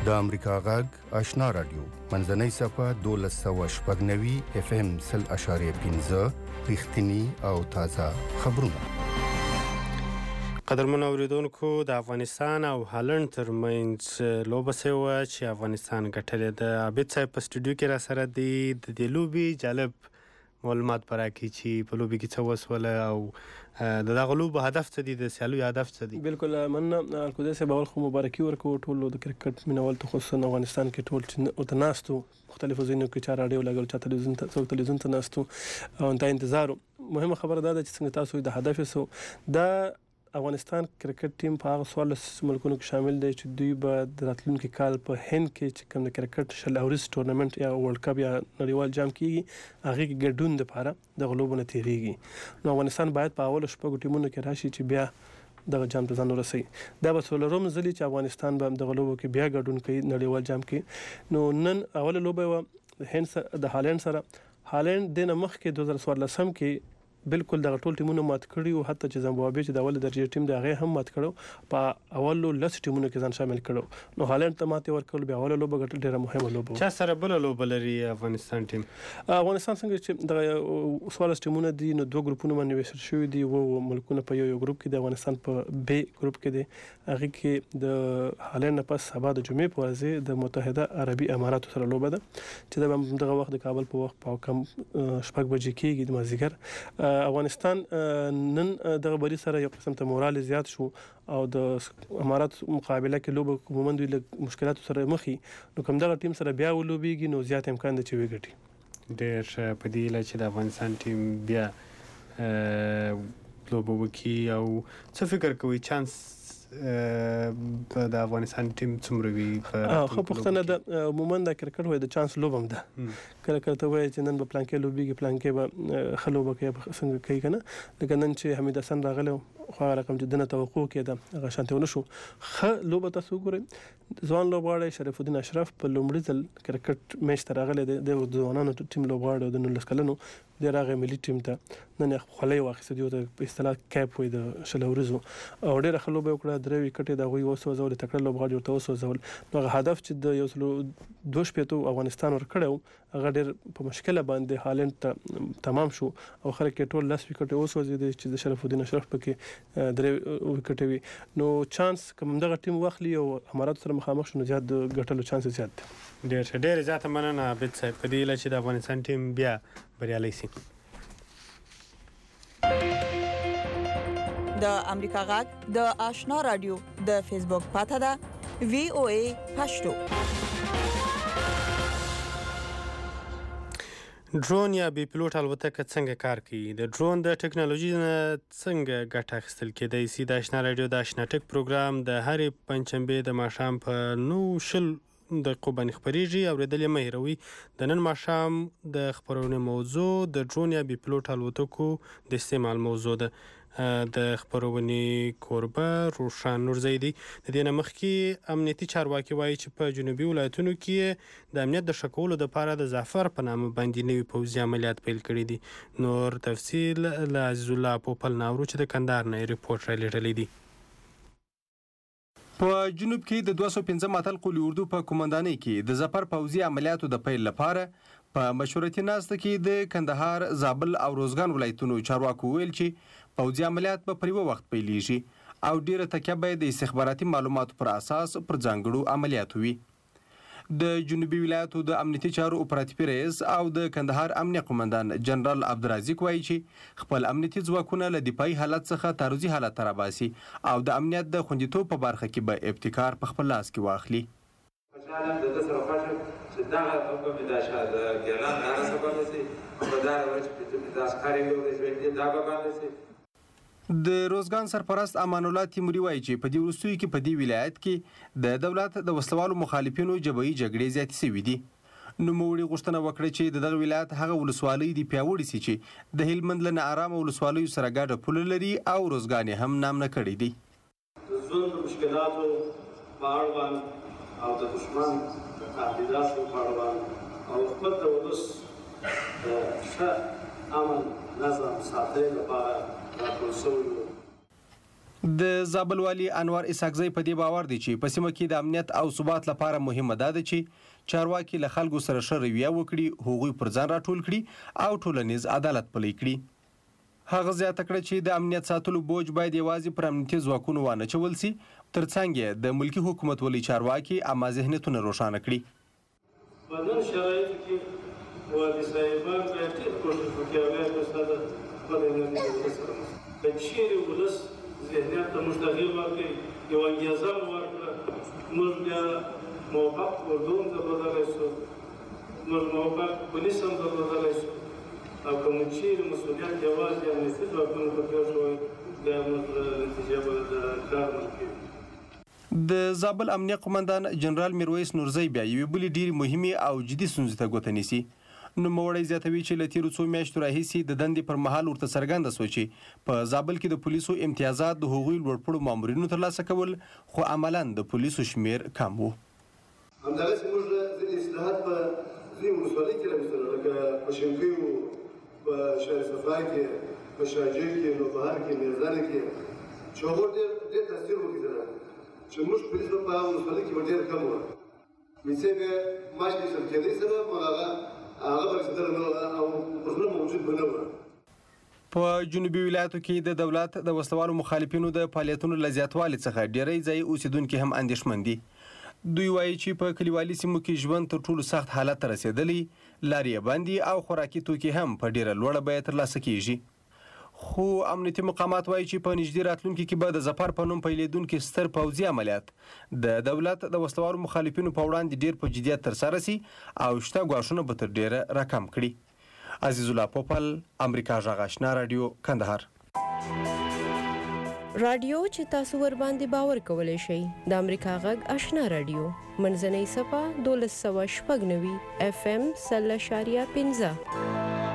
د امریکا غږ آشنا رادیو منځنۍ صفه 1290 FM 0.15 رښتینی او تازه خبرونه. قدرمن اوریدونکو، د افغانستان او هالند ترمنځ لوبه سوه چې افغانستان ګټلې ده. عابد صاحب په سټوډیو کې را سره دی. د دې لوبې جالب معلومات براکړي چې په لوبې کې څه وسوله او د دغه لوبو هدف څه دی، د سیالیو هدف څه دی. بالکل مننه القدس صاحب، اول خو مبارکي ورکوو ټولو د کرکټ مینوال ته، خصوصا افغانستان کې ټول چې ورته ناستو مختلفو ځایونو کې، چا راډیو لګول، چا څوک تلویزیون ته ناستو او انتها انتظار. مهمه خبره دا ده چې څنګه تاسو د هدف سو دا افغانستان کرکټ ټیم په هغه 14 ملکونو کې شامل دی چې دوی به د راتلونکي کال په هند کې چې کوم د کرکټ شل اوريز ټورنمنت یا ورلد کپ یا نړیوال جام کېږي هغه کې ګډون لپاره د غلوبونه تیریږي. نو افغانستان باید په اول شپږو ټیمونو کې راشي چې بیا دغه جام ته ځان ورسوي. دا به څلورم ځل چې افغانستان به د غلوبو کې بیا ګډون کوي نړیوال جام کې. نو نن اوله لوبه و د هالند سره. هالند د مخکې 2014 کې بالکل دغه ټول ټیمونه مات کړي او حتی چې زیمبابوې چې د اول درجه ټیم دی هغه هم مات کړو، په اولو لس ټیمونو کې ځان شامل کړو. نو هالند ته ماته ورکول بیا اوله لوبه ګټل ډیره مهمه لوبه. چا سره بل لوبه لري افغانستان ټیم؟ افغانستان څنګه چې د 14 ټیمونه دي، نو دوه ګروپونه باندې ویشل شوی دي او ملکونه په یو ګروپ کې د افغانستان په بي ګروپ کې دي. هغه کې د هالند نه پس سبا د جمعې په ورځ د متحده عربي اماراتو سره لوبه ده چې دغه وخت د کابل په وخت په کم شپږ بجې کېږي د مازیګر. افغانستان نن دغه بری سره یو قسم ته مورال زیات شو او د امارات مقابله کې لوبه عموما دوی له مشکلاتو سره مخې، نو کوم دغه ټیم سره بیا ولوبېږي نو زیات امکان دی چې وګټي. ډېر په دې لاره چې د افغانستان ټیم بیا لوبه وکړي او څه فکر کوي چانس د افغانستان ټیم څومره وي؟ خو پوښتنه ده عموما د کرکټ وای د چانس لوبم ده، کله کله ته وای چې نن به پلان کې لوبېږي، پلان کې به خلوبه کوي څنګه کوي کنه. لکه نن چې حمید حسن راغله خو رقم چې دنه توقع کېده هغه شانته ونه شو. خ لوبه تاسو ګورئ ځوان لوبغاړی شریف الدین اشرف په لومړي ځل کرکټ میچ ته راغلی د ځوانانو ټیم لوبغاړی د 19 کلنو د راغی ملي ټیم ته نن خولۍ واخیسته، دی په اصطلاح کیپ وای د شل اوريزو او ډېر ښه لوبه وکړه. درې وکټې د هغوی وسوځول، تکړه لوبغاړي ورته وسوځول. نو هغه هدف چې د 2 افغانستان ورکړو هغه ډېر په مشکله باندې هالند ته تمام شو او خلک ټول لاس وکټې وسوځېدل چې د شریف الدین اشرف پکې 3 وکټې وي. نو چانس کوم دغه ټیم واخلي او امارات سره مخامخ شو نو زیات ګټلو چانس زیات دی. ډېر زیاته مننه عابد صاحب په دې لاره چې د افغانستان ټیم بیا بریالی شي. د امریکا غږ د آشنا رادیو د فیسبوک پاته ده VOA پښتو. ډرون یا بي پلوټ الوتکه څنګه کار کوي؟ د ډرون د ټکنالوژي نه څنګه ګټه اخیستل کېدای شي؟ د آشنا رادیو د آشنا ټک پروګرام د هرې پنجشنبې د ماښام په 9:00 دقیقو باندې خپرېږي. اورېدل یې مه هېروئ. د نن ماښام د خپرونې موضوع د ډرون یا بي پلوټ الوتکو د استعمال موضوع ده. د خپرونې کوربه روشان نورزی دی. د دې نه مخکې امنیتي چارواکي وایي چې په جنوبي ولایتونو کې د امنیت د ښه کولو دپاره د زعفر په نامه باندې نوي پوځي عملیات پیل کړي دي. نور تفصیل له عزیز الله پوپل ناورو چې د کندهار نه ریپورټ را لېږلی دی. په جنوب کې د 205 اتل قولي اردو په قومندانۍ کې د زعفر پوځي عملیاتو د پیل لپاره په مشورتي ناسته کې د کندهار، زابل او روزګان ولایتونو چارواکو ویل چې پوځي عملیات به پر یو وخت پیلیږي او ډیره تکیه به د استخباراتي معلوماتو پر اساس پر ځانګړو عملیاتو وي. د جنوبي ولایتو د امنیتي چارو اپراتیفي رئیس او د کندهار امنیه قومندان جنرال عبدالرزاق وایي چې خپل امنیتي ځواکونه له دفاعي حالت څخه تعرضي حالت ته راباسي او د امنیت د خوندیتوب په برخه کې به ابتکار په خپل لاس کې واخلي. د روزګان سرپرست امان الله تیموري وایي چې په دې وروستیو کې په دې ولایت کې د دولت د وسلوالو مخالفینو جبهي جګړې زیاتې شوي دي. نوموړي غوښتنه وکړه چې د دغه ولایت هغه ولسوالۍ دې پیاوړې شي چې د هلمند له ناارامه ولسوالیو سره ګډه پوله لري او روزګان یې هم نامنه کړی دی. د ژوند د مشکلاتو په اړوند او د دښمن د تهدیداتو په اړوند او خپل د ولس د ښه امن نظم ساتلو لپاره راټول شوي. د زابل والي انوار اسحاقزی په دې باور دی چې په سیمه کې د امنیت او ثبات لپاره مهمه ده چې چارواکي له خلکو سره ښه رویه وکړي، هغوی پر ځان راټول کړي او ټولنیز عدالت پلی کړي. هغه زیاته کړه چې د امنیت ساتلو بوج باید یوازې پر امنیتي ځواکونو وانه چول سي، ترڅنګ یې د ملکي حکومت ولي چارواکي عامه ذهنیتونه روښانه کړي. په نن شرایطو کې والي صاحبان باید ډېر کوښښ وکړي او باید استاده خپله انرژي سره که چیرې ولس ذهنیت ته موږ تغییر ورکړي، یو انګېزه مو ورکړه، موږ بیا موفق اردو هم درلودلی شو، موږ موفق پولیس هم درلودلی شو، او که مو چیرې مسؤلیت یوازې امنیتي ځواکونو ته پرېښود بیا موږ نتیجه به د کار ورکوي. د زابل امنیه قومندان جنرال میرویس نورزی بیا یوې بلې ډېرې مهمې او جدي ستونزې ته ګوته نیسي. نوموړی زیاتوي چې له تېرو څو میاشتو راهیسې د دندې پر مهال ورته څرګنده شوه چې په زابل کې د پولیسو امتیازات د هغوی لوړپوړو مامورینو ترلاسه کول، خو عملاً د پولیسو شمیر کم و. همدغسې موږ ځینې اصلاحات په ځینې ولسوالۍ کې راوستل، لکه په شنکیو، په شهر صفا کې، په شاجوی کې، نوبهار کې، میرزانه کې، چې هغو ډېر تاثیر وکړي چې موږ پولیس په هغه ولسوالۍ کې به ډېر کم وو. میڅې به ماش ایستل کېدی سره هغه به رسېدلی نه او پرزونه موجود به نه وه. په جنوبي ولایاتو کې د دولت د وسلوالو مخالفینو د فعالیتونو له زیاتوالي څخه ډېری ځایي اوسېدونکي هم اندېښمن دي. دوی وایي چې په کلیوالي سیمو کې ژوند تر ټولو سخت حالت ته رسېدلی، لارې یې بندې او خوراکي توکي هم په ډېره لوړه بیه ترلاسه کېږي. خو امنیتي مقامات وایي چې په نږدې راتلونکي کې به د ظفر په نوم پیلېدونکي ستر پوځي عملیات د دولت د وسلوالو مخالفینو په وړاندې ډېر په جدیت ترسره سي او شته ګواښونه به تر ډېره راکم کړي. عزیز الله پوپل، امریکا غږ آشنا راډیو، کندهار. رادیو چې تاسو ور باندې باور کولی شئ د امریکا غږ آشنا راډیو منځنۍ صفه 1296 FM 0.15.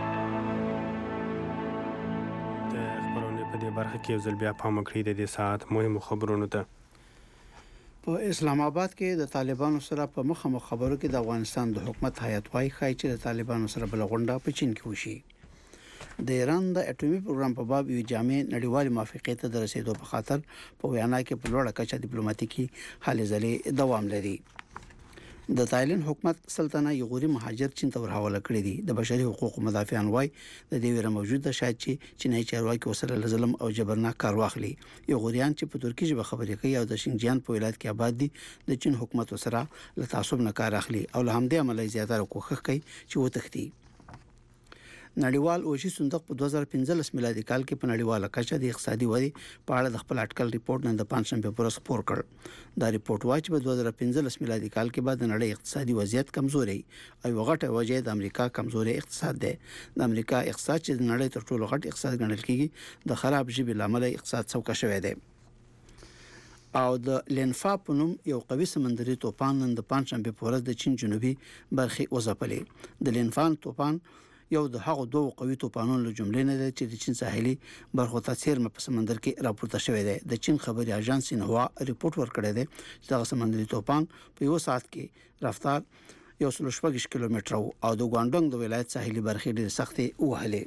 برخه کې یو ځل بیا پام وکړئ د دې ساعت مهمو خبرونو ته. په اسلام آباد کې د طالبانو سره په مخامخ خبرو کې د افغانستان د حکومت هیئت وايي چې د طالبانو سره بل غونډه په چین کې وشي. د ایران د اټومي پروګرام په باب یو جامع نړیوال موافقې ته د رسیدو په خاطر په ویانا کې په لوړه کچه ډیپلوماټیکي هلې ځلې دوام لري. د تایلند حکومت سلطنه یغوري مهاجر چین ته ورحواله کړی دي. د بشري حقوقو مدافعان وايي د دې ویره موجوده شاید چې چینایي چارواکي وسره ظلم او جبرناک کار واخلي. یغوریان چې په ترکی ژبه خبرې کوي او د شینجیان په ولایت کې آباد دي د چین حکومت وسره له تعصب نه کار اخلي او له همدې عمله زیاتره کوښښ کوي چې وتښتي. نړیوال اوشي صندوق په 2015 میلادي کال کې په نړیواله کچه د اقتصادي ودې په اړه د خپل اټکل ریپورت نن د پنځشنبه پر ورځ خپور کړ. دا ریپورت وايي چې په 2015 میلادي کال کې بعد د نړۍ اقتصادي وضعیت کمزوري او غټه وجه د امریکا کمزوري اقتصاد دی. د امریکا اقتصاد چې د نړۍ تر ټولو غټ اقتصاد ګڼل کیږي د خراب ژبې لامل اقتصاد څوکه شوی دی. او د لینفا په نوم یو قوي سمندري طوفان نن د پنځشنبه په ورځ د چین جنوبي برخې وځپلې. د لینفان طوفان یو د هغو دوه قوي طوفانونو له جملې نه دی چې د چین ساحلي برخو ته څیرمه په سمندر کې راپورته شوی دی. د چین خبري اژانس سینهوا ریپورت ورکړی دی چې دا سمندري طوفان په یو ساعت کې رفتار 140 کیلومتر او د ګوانډنګ د ولایت ساحلي برخې ډېر سختې وهلې.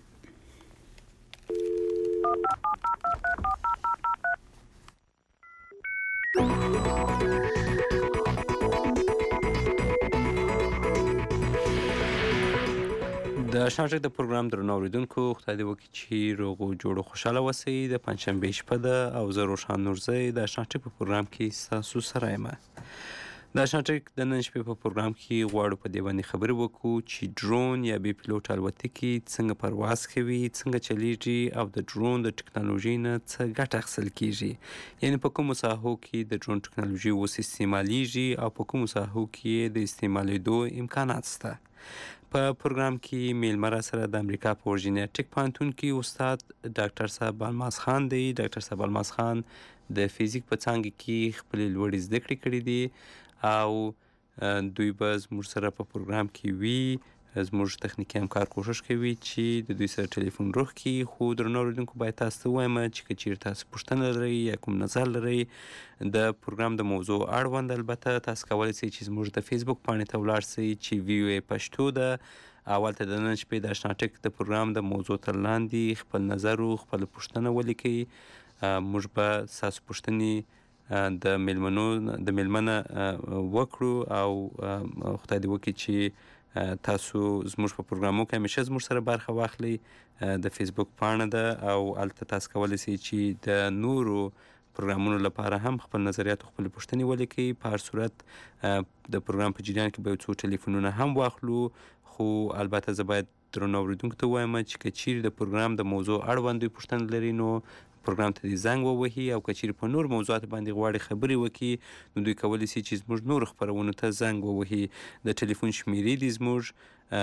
د شانټک د پروګرام درنو اوریدونکو خدای دې وکړي چې روغ او جوړ خوشاله اوسئ. د پنځشنبې شپه ده او زه روښان نورزی د شانټک په پروګرام کې ستاسو سره یم. د شانټک د نن شپې په پروګرام کې غواړو په دې باندې خبرې وکړو چې ډرون یا بې پیلوټ الوتکې څنګه پرواز کوي، څنګه چلیږي او د ډرون د ټکنالوژۍ نه څه ګټه اخیستل کیږي، یعنې په کومو ساحو کې د ډرون ټکنالوژي اوس استعمالیږي او په کومو ساحو کې د استعمالیدو امکانات شته. په پروګرام کې میلمه را سره د امریکا په ورجینیا ټیک پوهنتون کې استاد ډاکټر صاحب الماس خان دی. ډاکټر صاحب الماس خان د فزیک په څانګه کې خپلې لوړې زده کړې کړې دي او دوی به زموږ سره په پروګرام کې وي. زموږ تخنیکي همکار کوشش کوي چې د دوی سره ټلیفون روغ کړي. خو درنو اورېدونکو باید تاسو ته ووایم چې که چیرې تاسو پوښتنه لرئ یا کوم نظر لرئ د پروګرام د موضوع اړوند، البته تاسو کولی شئ چې زموږ د فیسبوک پاڼې ته ولاړ شئ چې VOA پښتو ده. اولته د نن شپې د اشنا ټک د پروګرام د موضوع تر لاندې خپل نظر او خپل پوښتنه ولیکئ موږ به ستاسو پوښتنې د میلمنه وکړو او خدای دې وکړي چې تاسو زموږ په پروګرامو کې همیشه زموږ سره برخه واخلئ. د فیسبوک پاڼه ده او هلته تاسو کولی شئ چې د نورو پروګرامونو لپاره هم خپل نظریات او خپلې پوښتنې ولیکئ. په هر صورت د پروګرام په جریان کې به یو څو ټلیفونونه هم واخلو، خو البته زه باید درنو اورېدونکو ته ووایم چې که چیرې د پروګرام د موضوع اړوند دوی پوښتنه لري نو پروګرام ته دې زنګ ووهي، او که چیرې په نور موضوعاتو باندې غواړي خبرې وکړي نو دوی کولی شي چې زموږ نورو خپرونو ته زنګ ووهي. د ټلیفون شمیرې دي زموږ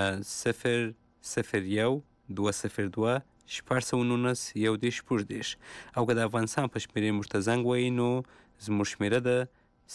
001 202 619 116 او که د افغانستان په شمیرې موږ ته زنګ ووهي نو زموږ شمیره ده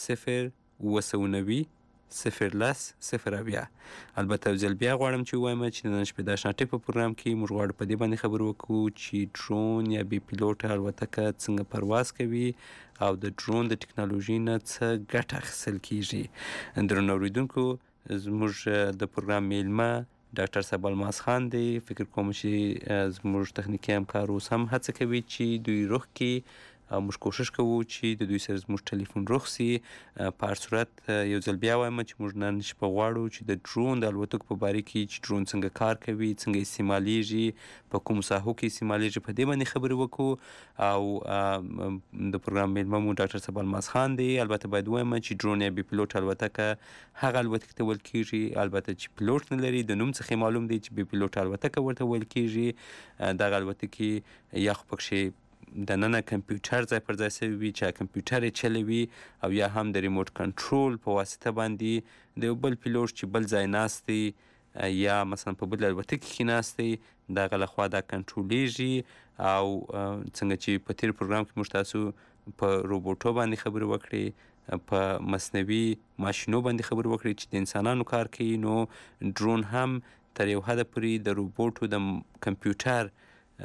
0 0 البته یو ځل بیا غواړم چې ووایم چې د نن شپې د اشنا ټک په پروګرام کې موږ غواړو په دې باندې خبرې وکړو چې ډرون یا بې پیلوټه الوتکه څنګه پرواز کوي او د ډرون د ټکنالوژي نه څه ګټه اخیستل کیږي. درنو اورېدونکو، زموږ د پروګرام میلمه ډاکټر صاحب الماس خان دی. فکر کوم چې زموږ تخنیکي همکار اوس هم هڅه کوي چې دوی روغ کړي او موږ کوشش کوو چې د دوی سره زموږ ټلیفون روغ سي. په هر صورت یو ځل بیا وایم چې موږ نن شپه غواړو چې د ډرون د الوتکو په باره کې چې ډرون څنګه کار کوي، څنګه استعمالیږي، په کومو ساحو کې استعمالیږي، په دې باندې خبرې وکړو. او د پروګرام میلمه مو ډاکټر صاحب الماس خان دی. البته باید ووایم چې ډرون یا بې پیلوټ الوتکه هغه الوتکې ته ویل کیږي البته چې پیلوټ نه لري. د نوم څخه معلوم دی چې بې پیلوټ الوتکه ورته ویل کیږي. دغه الوتکې یا خو پکښې دننه کمپیوټر ځای پر ځای شوی وي چې کمپیوټر یې چلوي، او یا هم د ریموټ کنټرول په واسطه باندې د یو بل پیلوټ چې بل ځای ناست دی یا مثلا په بل الوتکه کې ناست دی دغه لخوا دا کنټرولیږي. او څنګه چې په تیر پروګرام کې موږ تاسو په روبوټو باندې خبرې وکړې، په مصنوعي ماشینو باندې خبرې وکړې چې د انسانانو کار کوي، نو ډرون هم تر یو حده پورې د روبوټو د کمپیوټر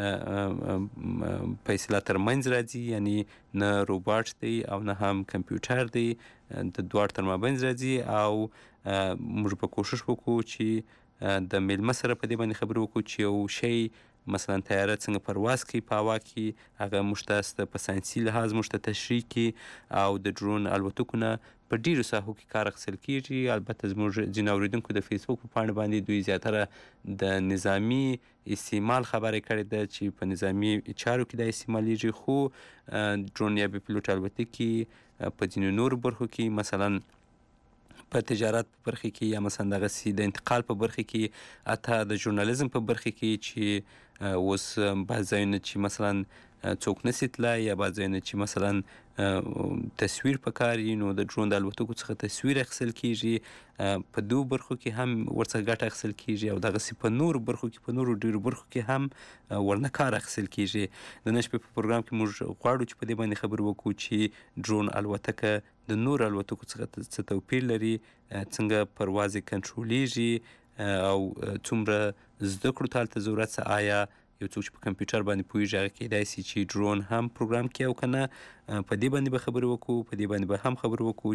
په اصطلاح ترمنځ راځي، یعنی نه روباټ دی او نه هم کمپیوټر دی، د دواړو تر مابینځ راځي. او موږ به کوشش وکړو چې د میلمه سره په دې باندې خبرې وکړو چې یو شی مثلا طیاره څنګه پرواز کوي په هوا کې، هغه موږ ته په ساینسي لحاظ موږ ته تشریح کړي. او د ډرون الوتکو نه په ډیرو ساحو کې کار اخیستل کیږي. البته زموږ ځینې اورېدونکو د فیسبوک په پاڼه باندې دوی زیاتره د نظامي استعمال خبرې کړې ده چې په نظامي چارو کې دا استعمالیږي، خو ډرون یا بې پیلوټ الوتکې په ځینو نورو برخو کې مثلا په تجارت په برخه کې یا مثلا دغسې د انتقال په برخه کې، حتی د ژورنالیزم په برخه کې چې اوس بعض ځایونه چې مثلا څوک نسي تلای یا بعض ځایونه چې مثلا تصویر پکار وي نو د ډرون د الوتکو څخه تصویر اخیستل کیږي. په دوو برخو کې هم ورڅخه ګټه اخیستل کیږي او دغسې په نورو برخو کې، په نورو ډیرو برخو کې هم ورنه کار اخیستل کیږي. د نن شپې په پروګرام کې موږ غواړو چې په دې باندې خبرې وکړو چې ډرون الوتکه د نورو الوتکو څخه څه توپیر لري، څنګه پرواز یې کنټرولیږي او څومره زده کړو ته هلته ضرورت څه. آیا یو څوک چې په کمپیوټر باندې پوهېږي هغه کیدای شي چې ډرون هم پروګرام کړي او که نه. په دې باندې به خبرې وکړو، په دې باندې به هم خبرې وکړو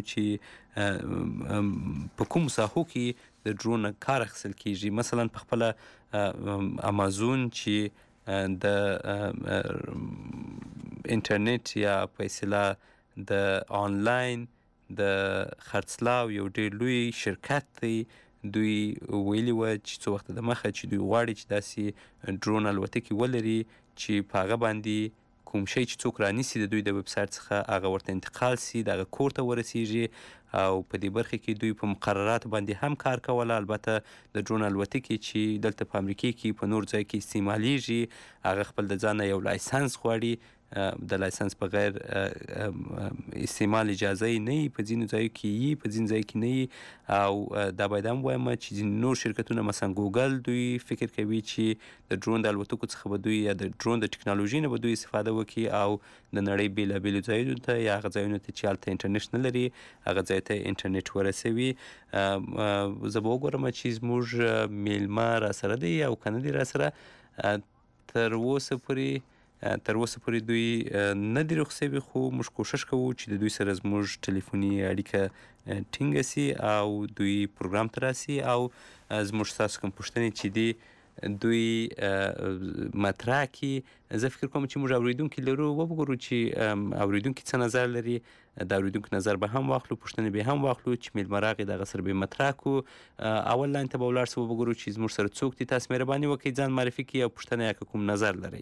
چې په کومو ساحو کې د ډرون کار اخیستل کیږي. مثلا په خپله امازون چې د انټرنیټ یا په اصطلاح د آنلاین د خرڅلاو یو ډېر لوی شرکت دی، دوی ویلي وه چې څو وخته د مخه چې دوی غواړي چې داسې ډرون الوتکې ولري چې په هغه باندې کوم شی چې څوک رانیسي د دوی د ویب سایټ څخه هغه ورته انتقال سي، د هغه کور ته ورسیږي. او په دې برخه کې دوی په مقرراتو باندې هم کار کوله. البته د ډرون الوتکې چې دلته په امریکې کې په نور ځای کې استعمالیږي هغه خپل د ځانه یو لایسنس غواړي، د لایسنس په غیر استعمال اجازه یې نه وي، په ځینو ځایو کې یي، په ځینو ځایو کې نه وي. او دا باید هم ووایم چې ځینې نور شرکتونه مثلا ګوګل دوی فکر کوي چې د ډرون د الوتکو څخه به دوی یا د ډرون د ټکنالوژي نه به دوی استفاده وکړي او د نړۍ بېلابېلو ځایونو ته یا هغه ځایونو ته چې هلته انټرنیټ نه لري هغه ځای ته انټرنیټ ورسوي. زه به وګورم چې زموږ میلمه راسره دی او که نه دی راسره. تر اوسه پورې دوی نه دي رخ شوي، خو موږ کوشش کوو چې د دوی سره زموږ ټلیفوني اړیکه ټینګه سي او دوی پروګرام ته راسي او زموږ ستاسو کوم پوښتنې چې دي دوی مطرح کړي. زه فکر کوم چې موږ اورېدونکي لرو، وګورو چې اورېدونکي څه نظر لري، د اورېدونکو نظر به هم واخلو، پوښتنې به هم واخلو چې میلمه راغی دغه سره به مطرح کړو. اول لاین ته به ولاړ سو، وګورو چې زموږ سره څوک دي. تاسو مهرباني وکړئ ځان معرفي کړئ او پوښتنه یا کوم نظر لرئ.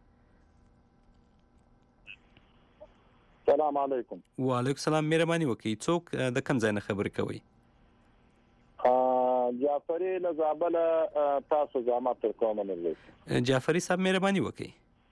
سلام علیکم. وعلیکم السلام. مهرباني وکړئ څوک د کوم ځای نه خبرې کوئ؟ جعفري له زابله، تاسو زحمت تر کومه نه. جعفري صاحب مهرباني وکړئ.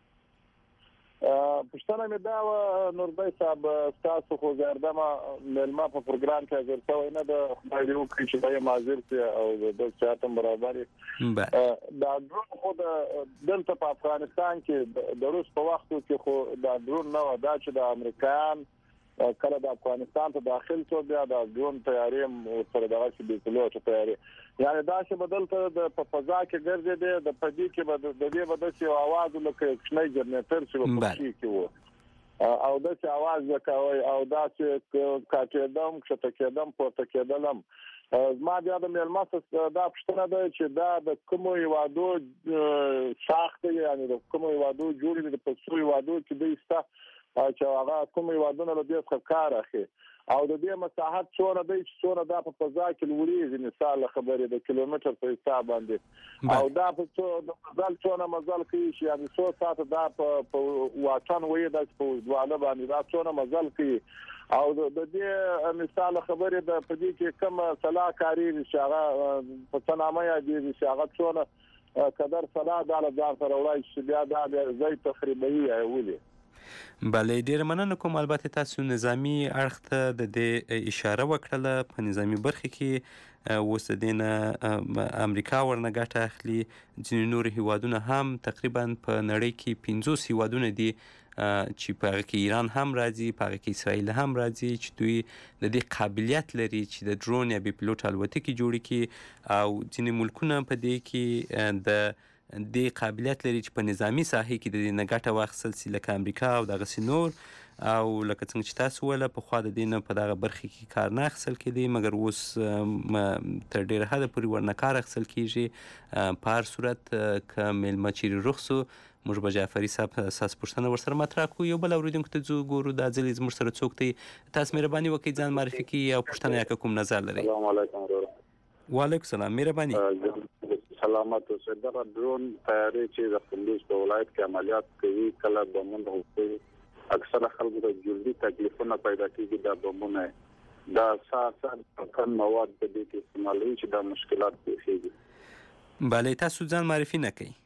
پوښتنه مې دا وه نوربی صاحب، ستاسو خو زیردمه میلمه په پروګرام کې حاضر شوی نه ده، خدای دې وکړي چې به یې حاضر شي او د صحت هم برابر وي. دا ډرون خو دلته په افغانستان کې د روس په وختو کې خو دا ډرون نه وه، دا چې د امریکایان کله د افغانستان ته داخل شو بیا د ډرون تیارې هم ورسره دغسې بې پلوټه تیارې، یعنې داسې به دلته په فضا کې ګرځېدې، د پدې کې به د دې به داسې یو اواز لکه یو کوچنی جنریټر چې به په پښې کې و او داسې اواز به کوئ او داسې کاټېدم، کښته کېدم، پورته کېدلم. زما بیا د میلمه دا پوښتنه ده چې دا د کومو هېوادو ساخت دی، یعنې د کومو هېوادو جوړ دي، په څو هېوادو کې دی شته چې هغه کوم هېوادونه له دې څخه کار اخلي او د دې مساحت څومره دی چې څومره دا په فضا کې لوړېږي، مثال خبرې د کیلومتر په حساب باندې، او دا په د مزل څومره مزل کوي چې یعنې څو ساعته دا په واټن وایي داسې په اوږدواله باندې دا څومره مزل کوي، او د دې مثال خبرې د په دې کې کوم سلاح کارېږي چې هغه په څه نامه یادېږي چې هغه څومره قدر سلاح دا له ځان سره وړی چې بیا دا ځای تخریبوي یا ولې. بله، ډیره مننه کوم. البته تاسو نظامی اړخ ته د دې اشاره وکړله. په نظامی برخه کې اوس د دې نه امریکا ورنه ګټه اخلي، ځینې نور هیوادونه هم، تقریبا په نړۍ کې 50 هیوادونه دي چې په هغه کې ایران هم راځي، په هغه کې اسرائیل هم راځي، چې دوی د دې قابلیت لري چې د ډرون یا بې پیلوټ الوتکې جوړې کړي، او ځینې ملکونه په دې کې د دې قابلیت لري چې په نظامی ساحې کې د دې نه ګټه واخیستل سي، لکه امریکا او دغسې نور. او لکه څنګه چې تاسو وویله پخوا د دې نه په دغه برخې کې کار نه اخیستل کېدی، مګر اوس تر ډېره حده پورې ورنه کار اخیستل کېږي. په هر صورت که میلمه چیرې رخ سو، موږ به جعفري صاحب ستاسو پوښتنه ورسره مطرح کړو. یو بل اورېدونکو ته ځو، ګورو دا ځل زموږ سره څوک دی. تاسو مهرباني وکړئ ځان معرفي کړئ او پوښتنه یا که کوم نظر لرئ. سلام علیکم ورحمة. وعلیکم السلام. مهرباني. سلامت اوسئ. دغه ډرون تیارې چې د کندوز په ولایت کې عملیات کوي، کله بمونه کوي، اکثره خلکو ته جلدي تکلیفونه پیدا کېږي. دا بمونه دا اساسا کم مواد په دې کې استعمالوي چې دا مشکلات پیښیږي. بله، تاسو ځان معرفي نه کوئ.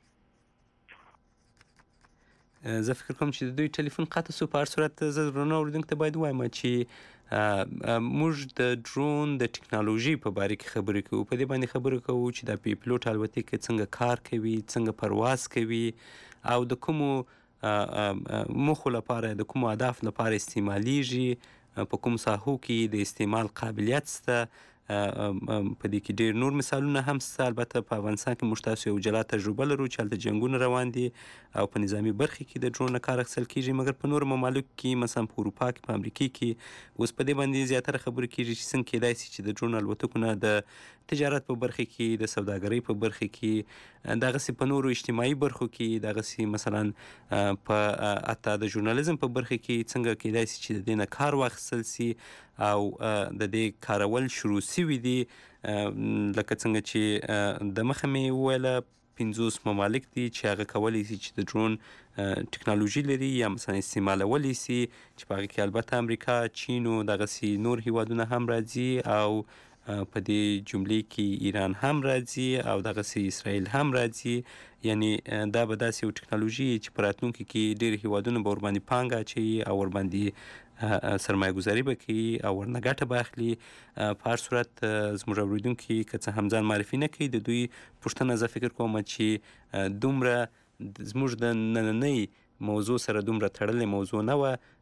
زه فکر کوم چې د دوی ټلیفون قطع سو. په هر صورت زه درنو اورېدونکو ته باید ووایم چې موږ د ډرون د ټکنالوژي په باره کې خبرې کوو، په دې باندې خبرې کوو چې د بې پیلوټ الوتکې څنګه کار کوي، څنګه پرواز کوي، او د کومو موخو لپاره، د کومو اهدافو لپاره استعمالیږي، په کوم ساحو کې د استعمال قابلیت شته. په دې کې ډېر نور مثالونه هم شته. البته په افغانستان کې موږ تاسو یو جلا تجربه لرو چې هلته جنګونه روان دي او په نظامي برخې کې د ډرون نه کار اخیستل کېږي، مګر په نورو ممالکو کې مثلا په اروپا کې، په امریکا کې اوس په دې باندې زیاتره خبرې کېږي چې څنګه کېدای شي چې د ډرون الوتکو نه د تجارت په برخه کې، د سوداګرۍ په برخه کې، دغسې په نورو اجتماعي برخو کې، دغسې مثلا په حتی د ژورنالیزم په برخه کې څنګه کېدای شي چې د دې نه کار واخیستل سي او د دې کارول شروع سوي دي. لکه څنګه چې د مخه مې وویله 50 ممالک دي چې هغه کولی شي چې د ډرون ټکنالوژي لري یا مثلا استعمالولی سي، چې په هغه کې البته امریکا، چین او دغسې نور هیوادونه هم راځي، او په دې جملې کې ایران هم راځي او دغسې اسرائیل هم راځي. یعنی دا به داسې یو ټکنالوژي چې په راتلونکي کې ډېر هیوادونه به ورباندې پانګه اچوي او ورباندې سرمایه ګذاري به کوي او ورنه ګټه به اخلي. په هر صورت زموږ اورېدونکي که څه هم ځان معرفي نه کوي، د دوی پوښتنه زه فکر کوم چې دومره زموږ د نننۍ موضوع سره دومره تړلې موضوع نه وه،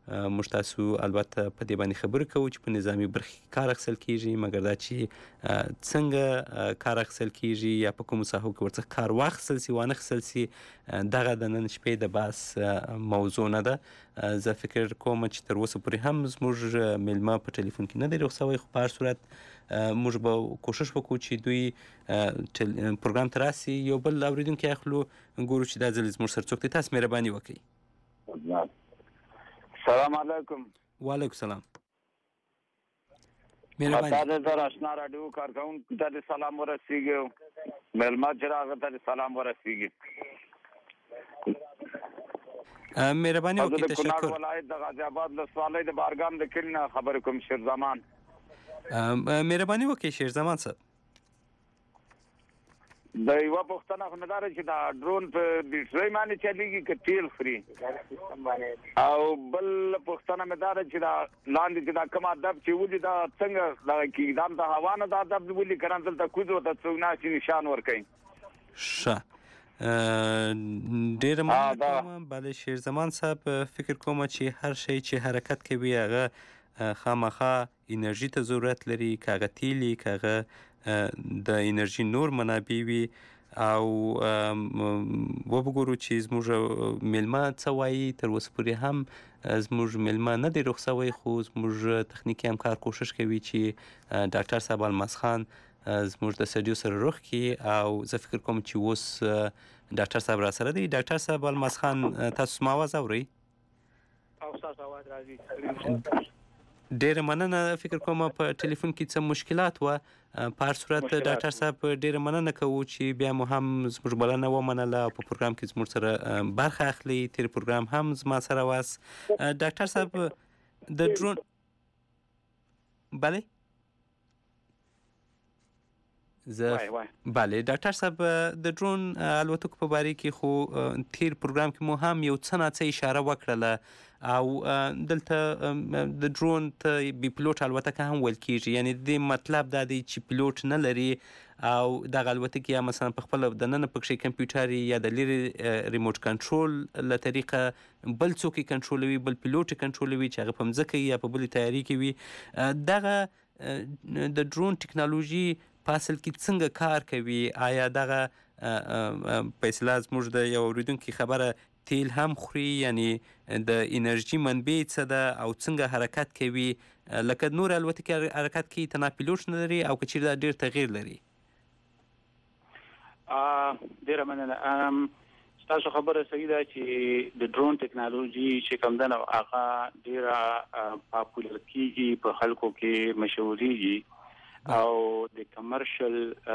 موږ تاسو البته په دې باندې خبرې کوو چې په نظامی برخه کې کار اخیستل کیږي، مګر دا چې څنګه کار اخیستل کیږي یا په کومو ساحو کې ورڅخه کار واخیستل سي وانه اخیستل سي، دغه د نن شپې د بحث موضوع نه ده. زه فکر کوم چې تر اوسه پورې هم زموږ میلمه په ټلیفون کې نه دی رخ شوی، خو په هر صورت موږ به کوشش وکړو چې دوی پروګرام ته راسي. یو بل اوریدونکی اخلو، ګورو چې دا ځل زموږ سره څوک دی. تاسو مهرباني وکړئ. السلام علیکم. وعلیکم السلام. مهرباني. تاسو د آشنا رادیو کارکونکو ته سلام ورسیږي، ملما چراغ ته سلام ورسیږي. مهرباني وکړئ. تشکر. ولایت د غازی آباد له سوالۍ د بارګام د کلینه خبر کوم شیر زمان. مهرباني وکړئ شیر زمان صاحب. د یو پښتنه خندار چې دا ډرون په بیټری باندې چلیږي که تیل خوري، او بل پښتنه مدار چې دا لاندې چې دا کوم ادب چې ولې دا څنګه دا کې دام د هوا نه دا ادب ولې کړان دلته کوزو ته څنګه چې نشان ورکړي. ښه ډېر مننه. بله شیر زمان صاحب، فکر کوم چې هر شی چې حرکت کوي هغه خامخا انرژي ته ضرورت لري، که هغه تیل که هغه د انرژي نور منابع وي. او وګورو چې زموږ میلمه څه وایي. تر اوسه پورې هم زموږ میلمه نه دی رخ شوی، خو زموږ تخنیکي همکار کوشش کوي چې ډاکټر صاحب الماس خان زموږ د سټډیو سره رخ کړي. او زه فکر کوم چې اوس ډاکټر صاحب را سره دی. ډاکټر صاحب الماس خان، تاسو زما اواز اورئ؟ او تاسو اواز راځي. ډېره مننه. فکر کوم په ټلیفون کې څه مشکلات وه. په هر صورت ډاکټر صاحب ډېره مننه کوو چې بیا مو هم زموږ بلنه ومنله او په پروګرام کې زموږ سره برخه اخلي. تیر پروګرام هم زما سره واس. ډاکټر صاحب د ډرون بله بله ډاکټر صاحب د ډرون الوتکو په باره کې خو تیر پروګرام کې مو هم یو څه ناڅه اشاره وکړله، او دلته د ډرون ته بي پلوټ الوتکه هم ویل کیږي. یعنی د مطلب دا دی چې پلوټ نه لري او دغه الوتکې یا مثلا په خپله دننه پکښې کمپیوټر یا د لرې ریموټ کنټرول له طریقه بل څوک یې کنټرولوي، بل پلوټ یې کنټرولوي چې هغه په مځکه یا په بلې تیارې کې وي. دغه د ډرون ټکنالوژي په اصل کې څنګه کار کوي؟ آیا دغه په اصطلاح زموږ د یو اورېدونکي خبره تیل هم خوري؟ یعنی د انرژي منبع څه ده او څنګه حرکت کوي؟ لکه نور الوتکې حرکت کوي تنها پیلوټ نه لري، او که چیرې دا ډېر تغیر لري؟ ډېره مننه. ستاسو خبره صحیح ده چې د ډرون ټکنالوژي چې کوم ده نو هغه ډېره پاپولر کېږي، په خلکو کې مشهورېږي، او د کمرشل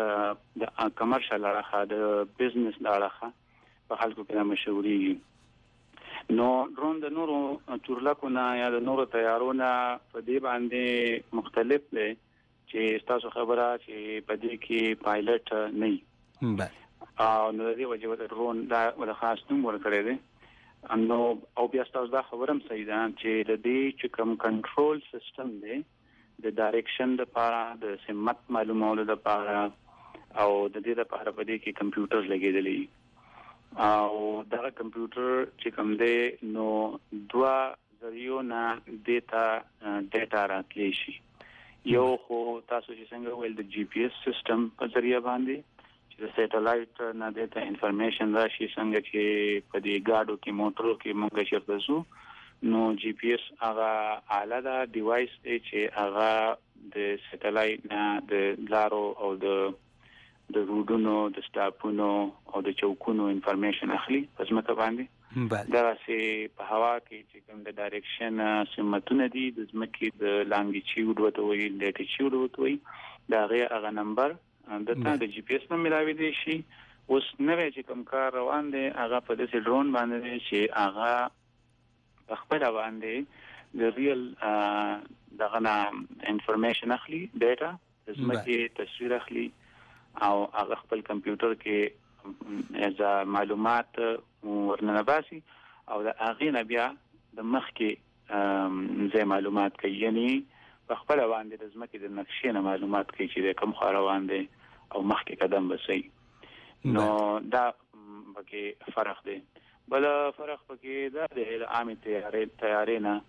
اړخه د بزنس اړخه په خلکو کې مشهورېږي. نو ډرون د نورو چورلکو نه یا د نورو تیارو نه په دې باندې مختلف دی چې ستاسو خبره چې په دې کې پایلټ نه وي. او نو د دې وجه د ډرون دا ول خاص نوم ورکړی دی. نو او بیا ستاسو دا خبره هم صحیح ده چې د دې چې کوم کنټرول سیستم دی د ډایرکشن لپاره، د سمت معلومولو لپاره، او د دې لپاره په دې کې کمپیوټر لګېدلی. او دا کمپیوټر چې کوم دی نو دوه ذریعو نه ډیټا راتلی شي. یو خو تاسو چې څنګه ویل د جی پی ایس سیستم په ذریعہ باندې چې د سیټلایټ نه ډیټا انفارمیشن راشي، څنګه چې په دې ګاډو کې موټرو کې مونږ چیرته ځو نو جی پی ایس هغه آله ده، ډیوایس دی چې هغه د سیټلایټ نه د لارو او د روډونو، د سټاپونو او د چوکونو انفارمیشن اخلي په ځمکه باندې. دغسې په هوا کې چې کوم د ډایرکشن سمتونه دي د ځمکې د لانګیچیوډ ورته وایي، لیټیچیوډ ورته وایي، د هغې هغه نمبر دلته د جی پی ایس نه میلاویدی شي. اوس نوی چې کوم کار روان دی هغه په داسې ډرون باندې دی چې هغه په خپله باندې د ریل دغه نه انفارمیشن اخلي، ډیټا د ځمکې تصویر اخلي، او هغه خپل کمپیوټر کې از معلومات ورننه باسي، او د هغې نه بیا د مخکې ځای معلومات کوي. یعنی په خپله باندې د ځمکې د نقشې نه معلومات کوي چې د کوم خوا روان دی او مخکې قدم بسي. نو دا پکې فرق دی. بل فرق پکې دا د عامې تیارې نه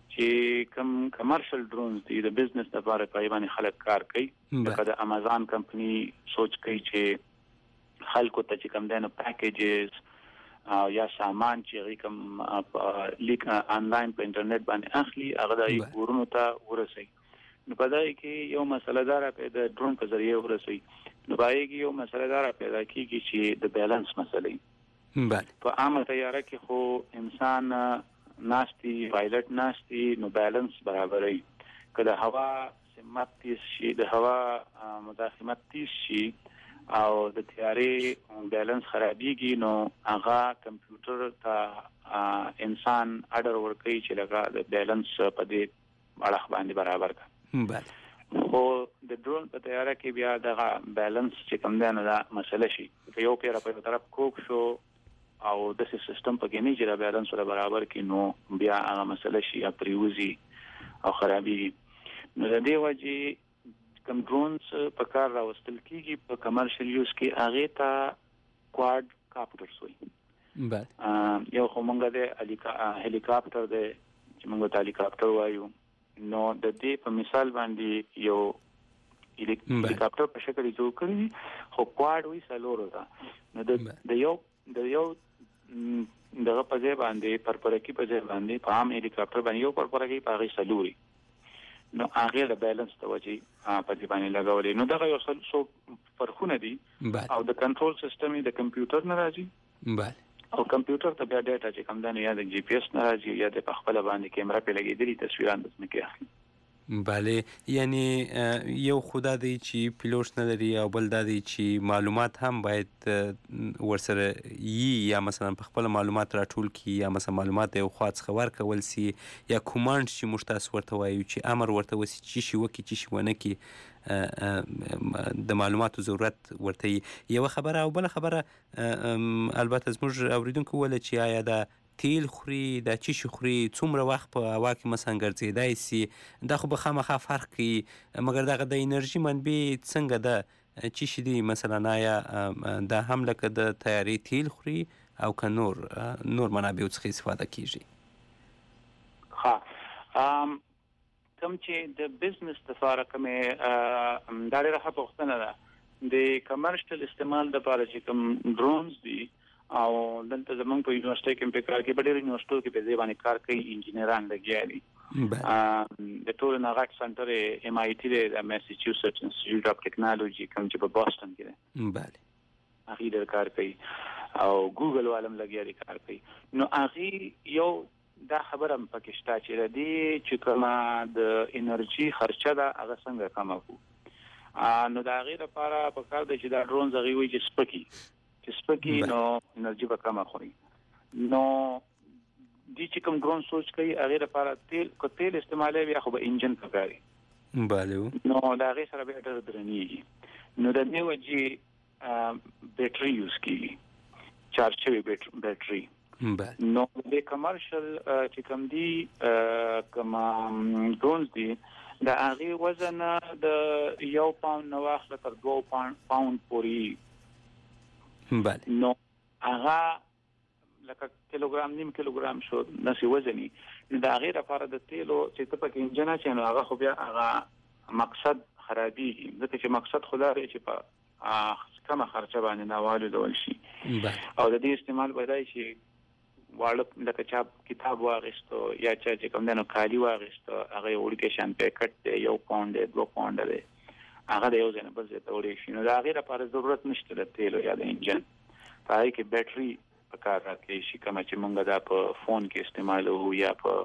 چې کوم کمرشل ډرونز دي د بزنس لپاره په باندې خلک کار کوي لکه د امازون کمپنی سوچ کوي چې خلکو ته چې کوم دنه پیکیجز یا سامان چې کوم لیک آنلاین په انټرنیټ باندې اخلي هغه د ورونو ته ورسي نو په دای کې یو مسله دار پیدا ډرون په ذریعہ ورسي نو پای کې یو مسله دار پیدا کیږي چې د بیلانس مسلې بله په عامه تیاره کې خو انسان ناشتي پایلټ ناشتي نو بیلانس برابرای کله هوا سمت تیز شي د هوا مداخمت تیز شي او د تیارې بیلانس خرابېږي نو هغه کمپیوټر ته انسان اډر ورکوي چې لکه د بیلانس په دې اړه باندې برابر کړي بله خو د ډرون په تیاره کې بیا دغه بیلانس چې کوم دی نو دا مسله شي که یو پیره په طرف کوک شو او د سیستم په کې نه چې دا بیلانس سره برابر کې نو بیا هغه مسله شي یا پریوزي او خرابېږي نو د دې وجې کوم ډرونز په کار راوستل کېږي په کمرشل یوز کې هغه ته کواد کاپټرز وایي بله یو خو مونږ د هلیکاپټر د چې مونږ ته هلیکاپټر وایو نو د دې په مثال باندې یو هلیکاپټر په شکل جوړ کړی خو کواد وی سلور ده نو د یو دغه په ځای باندې پرپرکی په ځای باندې په عام هلیکاپټر باندې یو پرپرکی په هغه سلوري نو هغه د بیلانس توجي په دې باندې لګولې نو دغه یو څه فرقونه دي او د کنټرول سیستم د کمپیوټر نه راځي بله او کمپیوټر ته بیا ډیټا چې کوم دنه یا د جی پی ایس نه راځي یا د خپل باندې کیمرا په لګېدلې تصویران د سمکه اخلي بله یعنی یو خدا دی چې پیلوټ نه لري او بل دا دی چې معلومات هم باید ورسره یا مثلا په خپل معلومات راټول کی یا مثلا معلومات یو خاص خبر کول سي یا کوماند چې مشتاس ورته وایي چې امر ورته وسی چې شي وکي چې شي ونه کی د معلوماتو ضرورت ورته یو خبره او بل خبره البته زموږ اوریدونکو ول چې آیا دا تیل خوري دا چی شي خوري څومره وخت په هوا کې مثلا ګرځیدای سي دا خو به خامخا فرق کوي مګر دغه د انرژي منبع څنګه ده چی شي دي مثلا آیا دا هم لکه د تیارې تیل خوري او که نور منابع څخه استفاده کیږي ها کوم چې د بزنس لپاره کومه دا ډېره ښه پوښتنه ده د کمرشل استعمال لپاره چې کوم ډرونز دي او دلته زمونږ په یونیورسيټي کې په کار کې په ډېر یونیورسيټو کې په ځای باندې کار کوي انجینران لګیا دي د ټول نغاک سنټر ایم آی ټي د میساچوسټس انسټیټیوټ اف ټیکنالوژي کوم چې په بوسټن کې ده بله هغه د کار کوي او ګوګل والم لګیا دي کار کوي نو هغه یو دا خبره پکې شته چې د دې چې کومه د انرژي خرچه ده هغه څنګه کم کو نو دا غیر لپاره په کار د چې دا ډرون زغي وي چې سپکی نو انرژي به کم اخوري نو دي چې کوم ډرون سوچ کوي هغه لپاره تیل استعمالوي یا خو به انجن پکاري بله نو دا غي سره به ډېر درنیږي نو د دې وجې بیټري یوز کیږي چارج شوی بیټري نو د کمرشل چې کوم دي کوم ډرونز دي دا هغه وزن د 1 پاوند نو واخله تر 2 پاوند پورې بله نو هغه لکه کیلوګرام نیم کیلوګرام شو نسی وزنی دا غیر لپاره د تیلو چې ته پکې انجن اچي نو هغه خو بیا هغه مقصد خرابېږي ځکه چې مقصد خدای چې په کمه خرچه باندې ناوالو ډول شي او د دې استعمال بدای شي واړه لکه چا کتاب واغستو یا چې کوم دنو کالی واغستو هغه وړي شان پیکټ دی 1 پاوند 2 پاوند دی هغه د یو ځای نه بل ځای ته وړي شي نو دا غیر لپاره ضرورت نشته د تیلو یا د انجن پای کې بیټري پکار راکړي شي کوم چې مونږ دا په فون کې استعمالو یا په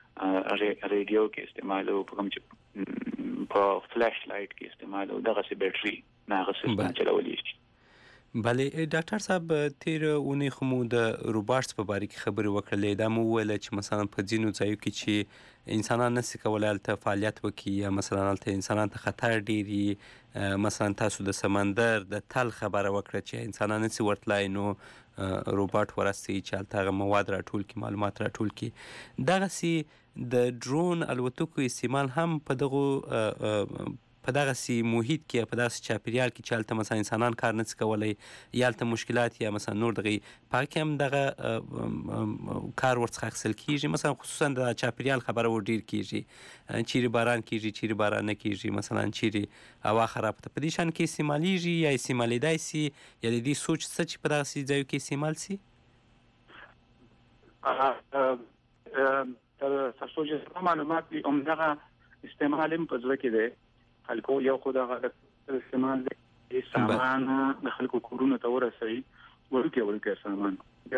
ریډیو کې استعمالو کوم چې په فلاش لایټ کې استعمالو دغه سي بیټري نه غوښتل چلولې شي بله ډاکټر صاحب تیر اونۍ خو مو د روباټس په باره کې خبرې وکړلې دا مو وویل چې مثلا په ځینو ځایو کې چې انسانان نشي کولی هلته فعالیت وکړي یا مثلا هلته انسانان ته خطر ډېر وي مثلا تاسو د سمندر د تل خبره وکړه چې انسانان نشي ورتلای نو روباټ ورسي چې هلته هغه مواد راټول کړي معلومات راټول کړي دغسې د ډرون الوتکو استعمال هم په دغو په دغه سي محیط کې په دغه چاپیریال کې چې هلته مثلا انسانان کار نه کولی یا هلته مشکلات یا مثلا نور دغه په کې هم دغه کار ورڅخه اخیستل کیږي. مثلا خصوصا د چاپیریال خبره ور ډیر کیږي، چیرې باران کیږي چیرې باران نه کیږي، مثلا چیرې هوا خراب ته په دې شان کې استعمالیږي یا استعمالیدای سي یا د دې سوچ څه چې په دغه سي ځایو کې استعمال سي. تاسو چې معلومات دي همدغه استعمال هم په ځل کې دی. خلکو یو خو دغه استعمال دی سامان د خلکو کورونو ته ورسوي، ورکه سامان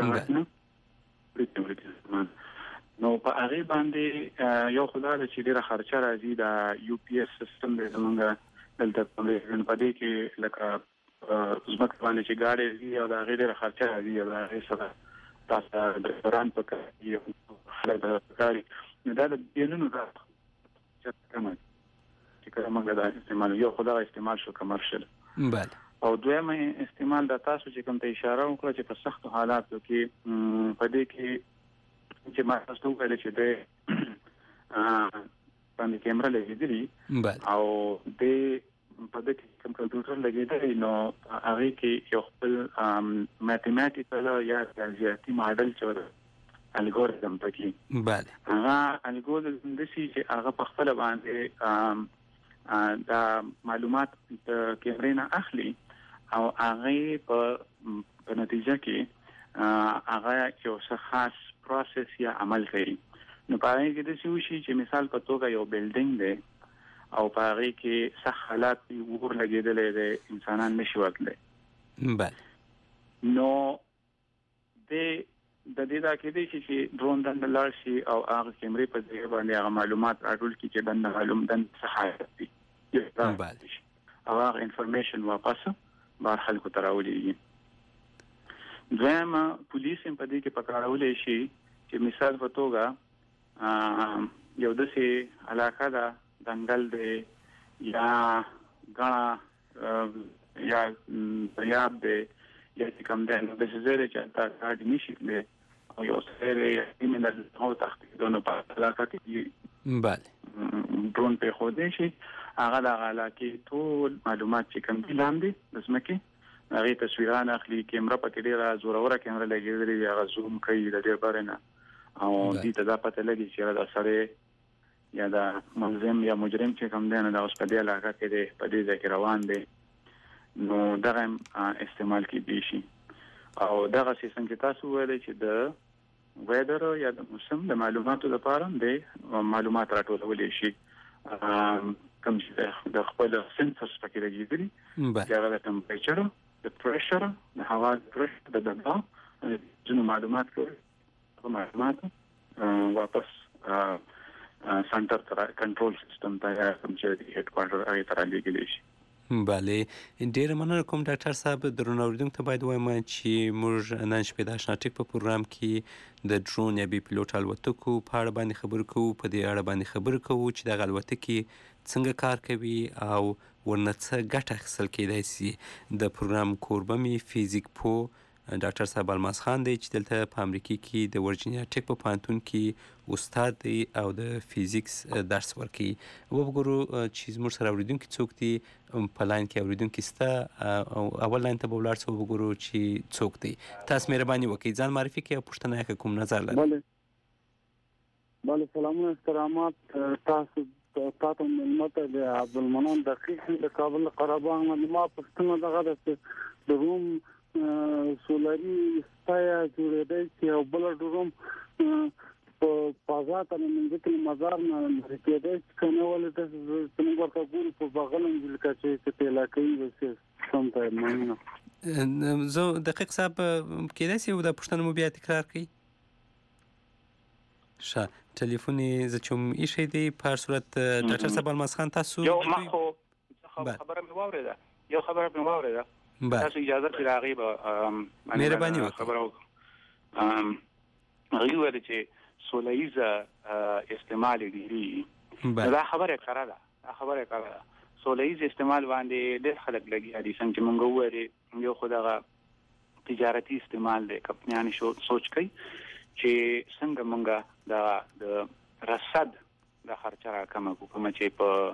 نو په هغه باندې یو خدای چې ډیره خرچه راځي د یو پی ایس سیستم دی زمونږ دلته په دې کې لکه زموږ باندې چې گاډي دي او دا غیر خرچه راځي او دا غیر سره تاسو د بران په کې یو خلک کاری نو دا د بینونو دا چې کومه چې کومه دا استعمال یو خدای استعمال شو کمرشل. بله. او دویمه استعمال د تاسو چې کوم ته اشاره وکړه چې په سختو حالاتو کې په دې کې چې ما تاسو ویل چې د باندې کیمرا لګېدلی او د په دې کې کوم کمپیوټر لګېدلی نو هغه کې یو خپل ماتیماتیکل یا ریاضیاتي ماډل چې الګوریتم پکې. بله. هغه الګوریتم د شي چې هغه په خپل باندې دا معلومات د کیمرې نه اخلي او هغه په نتیجه کې هغه یو څه خاص پروسس یا عمل کوي. نو په هغه کې د شي وشي چې مثال په توګه یو بلډینګ دی او په هغه کې سخت حالات ور لګېدلې دي انسانان نشي وکړي. بله. نو د دې دا کې دي چې ډرون د لار شي او هغه کیمرې په ځای باندې هغه معلومات راټول کړي چې د معلوم د صحت دي. بله. هغه انفارمیشن واپس بهر خلکو ته راوړي. دویمه پولیس هم په دې کې پکړولې شي چې مثال په توګه یو داسې علاقه ده دنګل دی یا غاڼه یا ریاب دی یا کوم دی نو د زیره چې تا کارت نشي دی او یو سره یې من د هو تخته نو په علاقه کې. بله. ډرون په خو دی شي هغه د علاقه ټول معلومات چې کوم دي لاندې د سمکه هغه تصویرونه اخلي. کیمرا پکې ډیره زوروره کیمرا لګېدلې هغه زوم کوي د ډیر بارنه او دې ته دا پته لګي چې دا سره یا دا ملزم یا مجرم چې کوم دی نو دا اوس په دې علاقه کې دی په دې ځای کې روان دی نو دغه استعمال کېدی شي. او دغه سیستم کې تاسو ویل چې د ویدر یا د موسم د معلوماتو لپاره د معلومات راټولول شي کوم چې د خپل سنسرز پکې لګېدلي چې د ټمپریچر د پریشر د هوا پریشر د دباو ځینو معلومات کوي معلومات واپس سنټر ته کنټرول سیستم ته کوم چې هډ کوارټر هغه ته راځي شي. بله. ډېر مننه کوم ډاکټر صاحب. درنو اوریدونکو ته باید وایم چې موږ نن شپه د آشنا ټیک په پروګرام کې د ډرون یا بي پیلوټ الوتکو په اړه باندې خبرې کوو. په دې اړه باندې خبرې کوو چې دغه الوتکې څنګه کار کوي او ورنه څه ګټه اخیستل کېدای سي. د پروګرام کوربه مې فزیک پو ډاکټر صاحب الماس خان دی چې دلته په امریکا کې د ورجینیا ټیک په پوهنتون کې استاد دی او د فزیکس درس ورکوي. وګورو چې زموږ سره اوریدونکي څوک دي په لاین کې اوریدونکي سته او اول لاین ته به ولاړ سو وګورو چې څوک دی. تاسو مهرباني وکړئ ځان معرفي کړئ او پوښتنه یې کوم نظر لرئ. بله سلامونه احترامات تاسو تاسو ملمت د عبدالمنان دقیق د کابل قرهباغ ما پښتنه دغه د روم سولاري سپایا جوړېدای چې او بل ډروم په فضا ته موږ ته مزار نه کېدای چې کنه ولې د څنګه ورته ګورو په بغل انځل کې چې علاقې وسه سم ته مونږ زه دقیق صاحب کېدای شي د پښتنو مو بیا تکرار کړئ. ښه ټلیفون زه چوم ایښی دی په هر صورت ډاکټر صاحب الماس خان تاسو یو ما خو خبره مې واورېده تاسو اجازه کړئ راغی به مهرباني وکړئ خبره هغه وایي چې سولایزه استعمال دي دا خبره کړه سولایز استعمال باندې ډېر خلک لګي دي څنګه موږ وایو یو خدای تجارتي استعمال دی کمپنیان سوچ کوي چې څنګه موږ د رصد د خرچه راکمه کوم چې په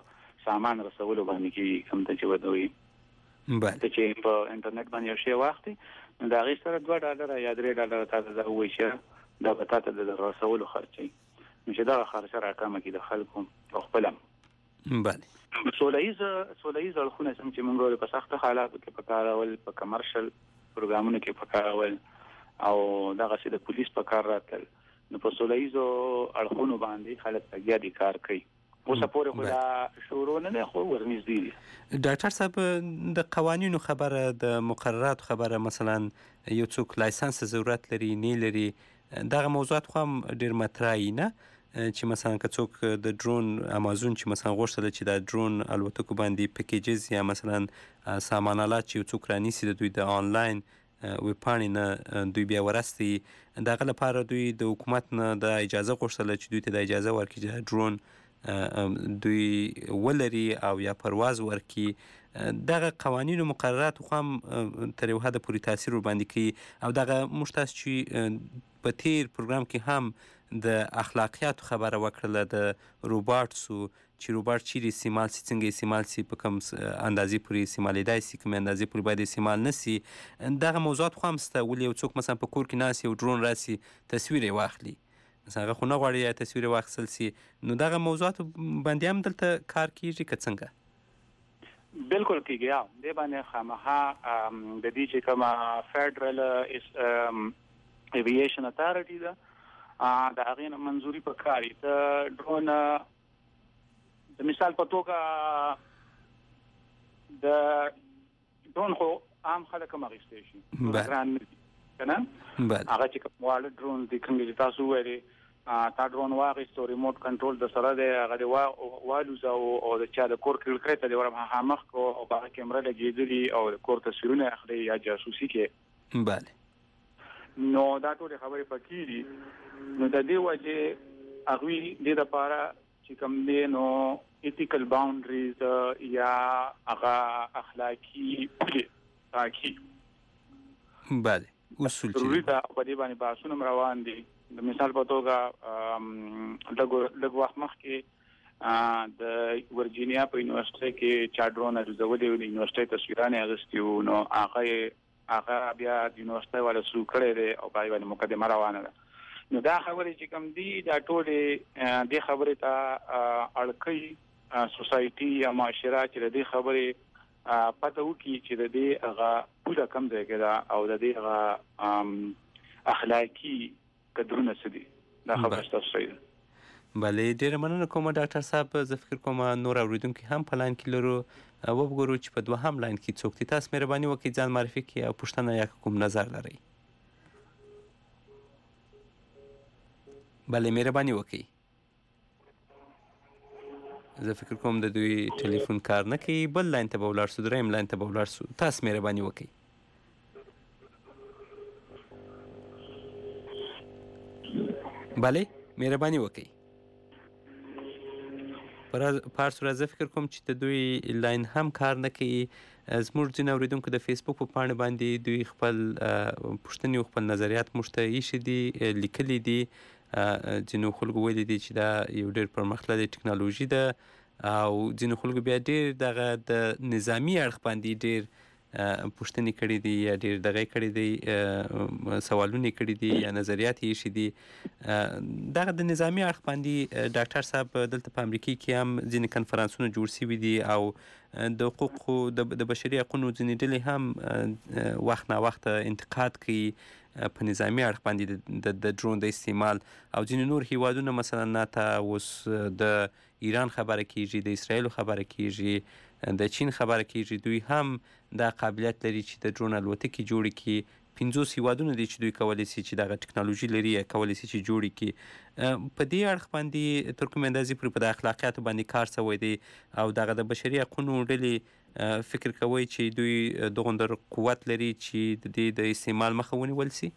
سامان رسولو باندې کې کوم ته چې ودوي بله چې په انټرنیټ باندې یو شی واخلي نو د هغې سره $2 یا $3 تاسو ته وایي چې دا به تاسو د رسولو خرچوي نو چې دغه خرچه راکمه کړي د خلکو او خپل بله سوله ییز اړخونه څنګه چې موږ په سخت حالاتو کې پکارول په کمرشل پروګرامونو کې پکارول او دغه چې د پولیس په کار راتل نو په سوله ییزو اړخونو باندې خلک لګیا دي کار کوي اوسه پورې خو دا شروع نه ده خو ورنږدې دي ډاکټر صاحب د قوانینو خبره د مقرراتو خبره مثلا یو څوک لایسنس ضرورت لري نه لري دغه موضوعات خو هم ډېر مطرحي نه چې مثلا که څوک د ډرون امازون چې مثلا غوښتل چې د ډرون الوتکو باندې پیکیجز یا مثلا سامان آلات چې یو څوک رانیسي د دوی د آنلاین ویبپاڼې نه دوی بیا ورستي دغه لپاره دوی د حکومت نه د اجازه غوښتله چې دوی ته د اجازه ورکړي چې ډرون دوی ولري او یا پرواز ورکړي دغه قوانینو مقررات خو هم تر یو حده پورې تاثیر ورباندې کوي او دغه موږ تاسو چې په تیر پروګرام کې هم د اخلاقیاتو خبره وکړله د روباټسو چې روباټ چیرې استعمال سي څنګه استعمال سي په کوم اندازې پورې استعمالیدای سي کوم اندازې پورې باید استعمال نه سي دغه موضوعات خو هم شته ولې یو څوک مثلا په کور کې ناست یو ډرون راسي تصویر یې واخلي مثلا هغه خو نه غواړي یا تصویر یې واخیستل سي نو دغه موضوعاتو باندې هم دلته کار کیږي که څنګه بالکل کیږي دې باندې خامخا د دې چې کومه فیډرل ایوییشن اتارټي ده د هغې نه منظوري پکاري ته ډرون د مثال په توګه د ډرون خو عام خلک هم اخیستی شي ګران نه دي که نه هغه چې کوم واړه ډرون دي کوم چې تاسو وویلې تا ډرون واخیست او ریموټ کنټرول د سره دی هغه دې والوځه او د چا د کور کړکۍ ته دې ورمخامخ کړو او په هغه کیمره لګېدلي او د کور تصویرونه اخلي یا جاسوسي کې بله نو دا ټولې خبرې پکې دي نو د دې وجې هغوی دې دپاره چې کوم دی نو ایتیکل باونډریز یا هغه اخلاقي پولې ټاکي بله اصول ضروري ده په دې باندې بحثونه روان دي د مثال په توګه لږ وخت مخکې د ورجینیا په یونیورسټۍ کې چا ډرون الوځولي و د یونیورسټۍ تصویرانې اخیستي وو نو هغه بیا د یونیورسټۍ والا سو کړی دی او په هغې باندې مقدمه روانه ده نو دا خبرې چې کوم دي دا ټولې دې خبرې ته اړ کوي سوسایټي یا معاشره چې د دې خبرې پته وکړي چې د دې هغه پوله کم ځای کې ده او د دې هغه اخلاقي قدرونه څه دي دا خبره ستاسو صحیح ده بله ډېره مننه کوم ډاکټر صاحب زه فکر کوم نور اورېدونکي هم په لاین کې لرو وګورو چې په دوهم لاین کې څوک دي تاسو مهرباني وکړئ ځان معرفي کړئ او پوښتنه یا کوم نظر لرئ بله مهرباني وکړئ زه فکر کوم د دوی ټلیفون کار نه کوي بل لاین ته به ولاړ سو دریم لاین ته به ولاړ سو تاسو مهرباني وکړئ بله مهرباني وکړئ په هر صورت زه فکر کوم چې د دوی لاین هم کار نه کوي زموږ ځینې اورېدونکو د فیسبوک په پاڼې باندې دوی خپل پوښتنې او خپل نظریات موږ ته ایښي دي لیکلي دي ځینو خلکو ویلي دي چې دا یو ډېر پرمختللې ټکنالوژي ده او ځینو خلکو بیا ډېر دغه د نظامي اړخ باندې ډېر پوښتنې کړي دي یا ډېر دغه کړي دي سوالونه کړي دي یا نظریات یې ایښي دي دغه د نظامي اړخ باندې ډاکټر صاحب دلته په امریکا کې هم ځینې کنفرانسونه جوړ شوي دي او د حقوقو د بشري حقونو ځینې ډلې هم وخت ناوخته انتقاد کوي په نظامي اړخ باندې د ډرون د استعمال او ځینې نور هیوادونه مثلا ناته اوس د ایران خبره کیږي د اسرائیل خبره کیږي د چین خبره کیږي دوی هم دا قابلیت لري چې د ډرون الوتکې جوړې کړي 50 هیوادونه دي چې دوی کولی شي چې دغه ټکنالوژي لري یا کولی شي چې جوړې کړي په دې اړخ باندې تر کومې اندازې پورې په د اخلاقیاتو باندې کار شوی دی او دغه د بشري حقونو ډلې فکر کوي چې دوی دغوندر قوت لري چې د دې د استعمال مخه ونیول شي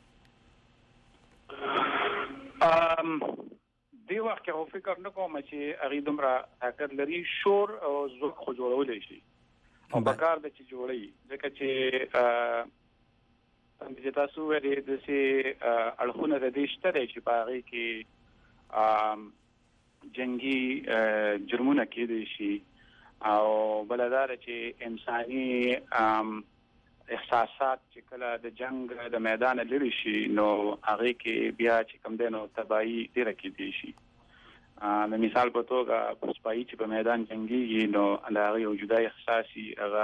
دې وخت کې فکر نه کوم چې هغه دومره طاقت لري شور او ذوق خو جوړولی شي او په کار د چې جوړي ځکه چې چې تاسو ویلې د سي اړخونه د دې شته چې په هغه کې جنگي جرمونه کېدي شي او بلدار چې انساني احساسات چې کله د جنگ د میدان لري شي نو هغه کې بیا چې کوم دینو تباہي ډیره کېدی شي. د مثال په توګه په سپایي چې په میدان جنگي نو هغه یو جدا احساسي هغه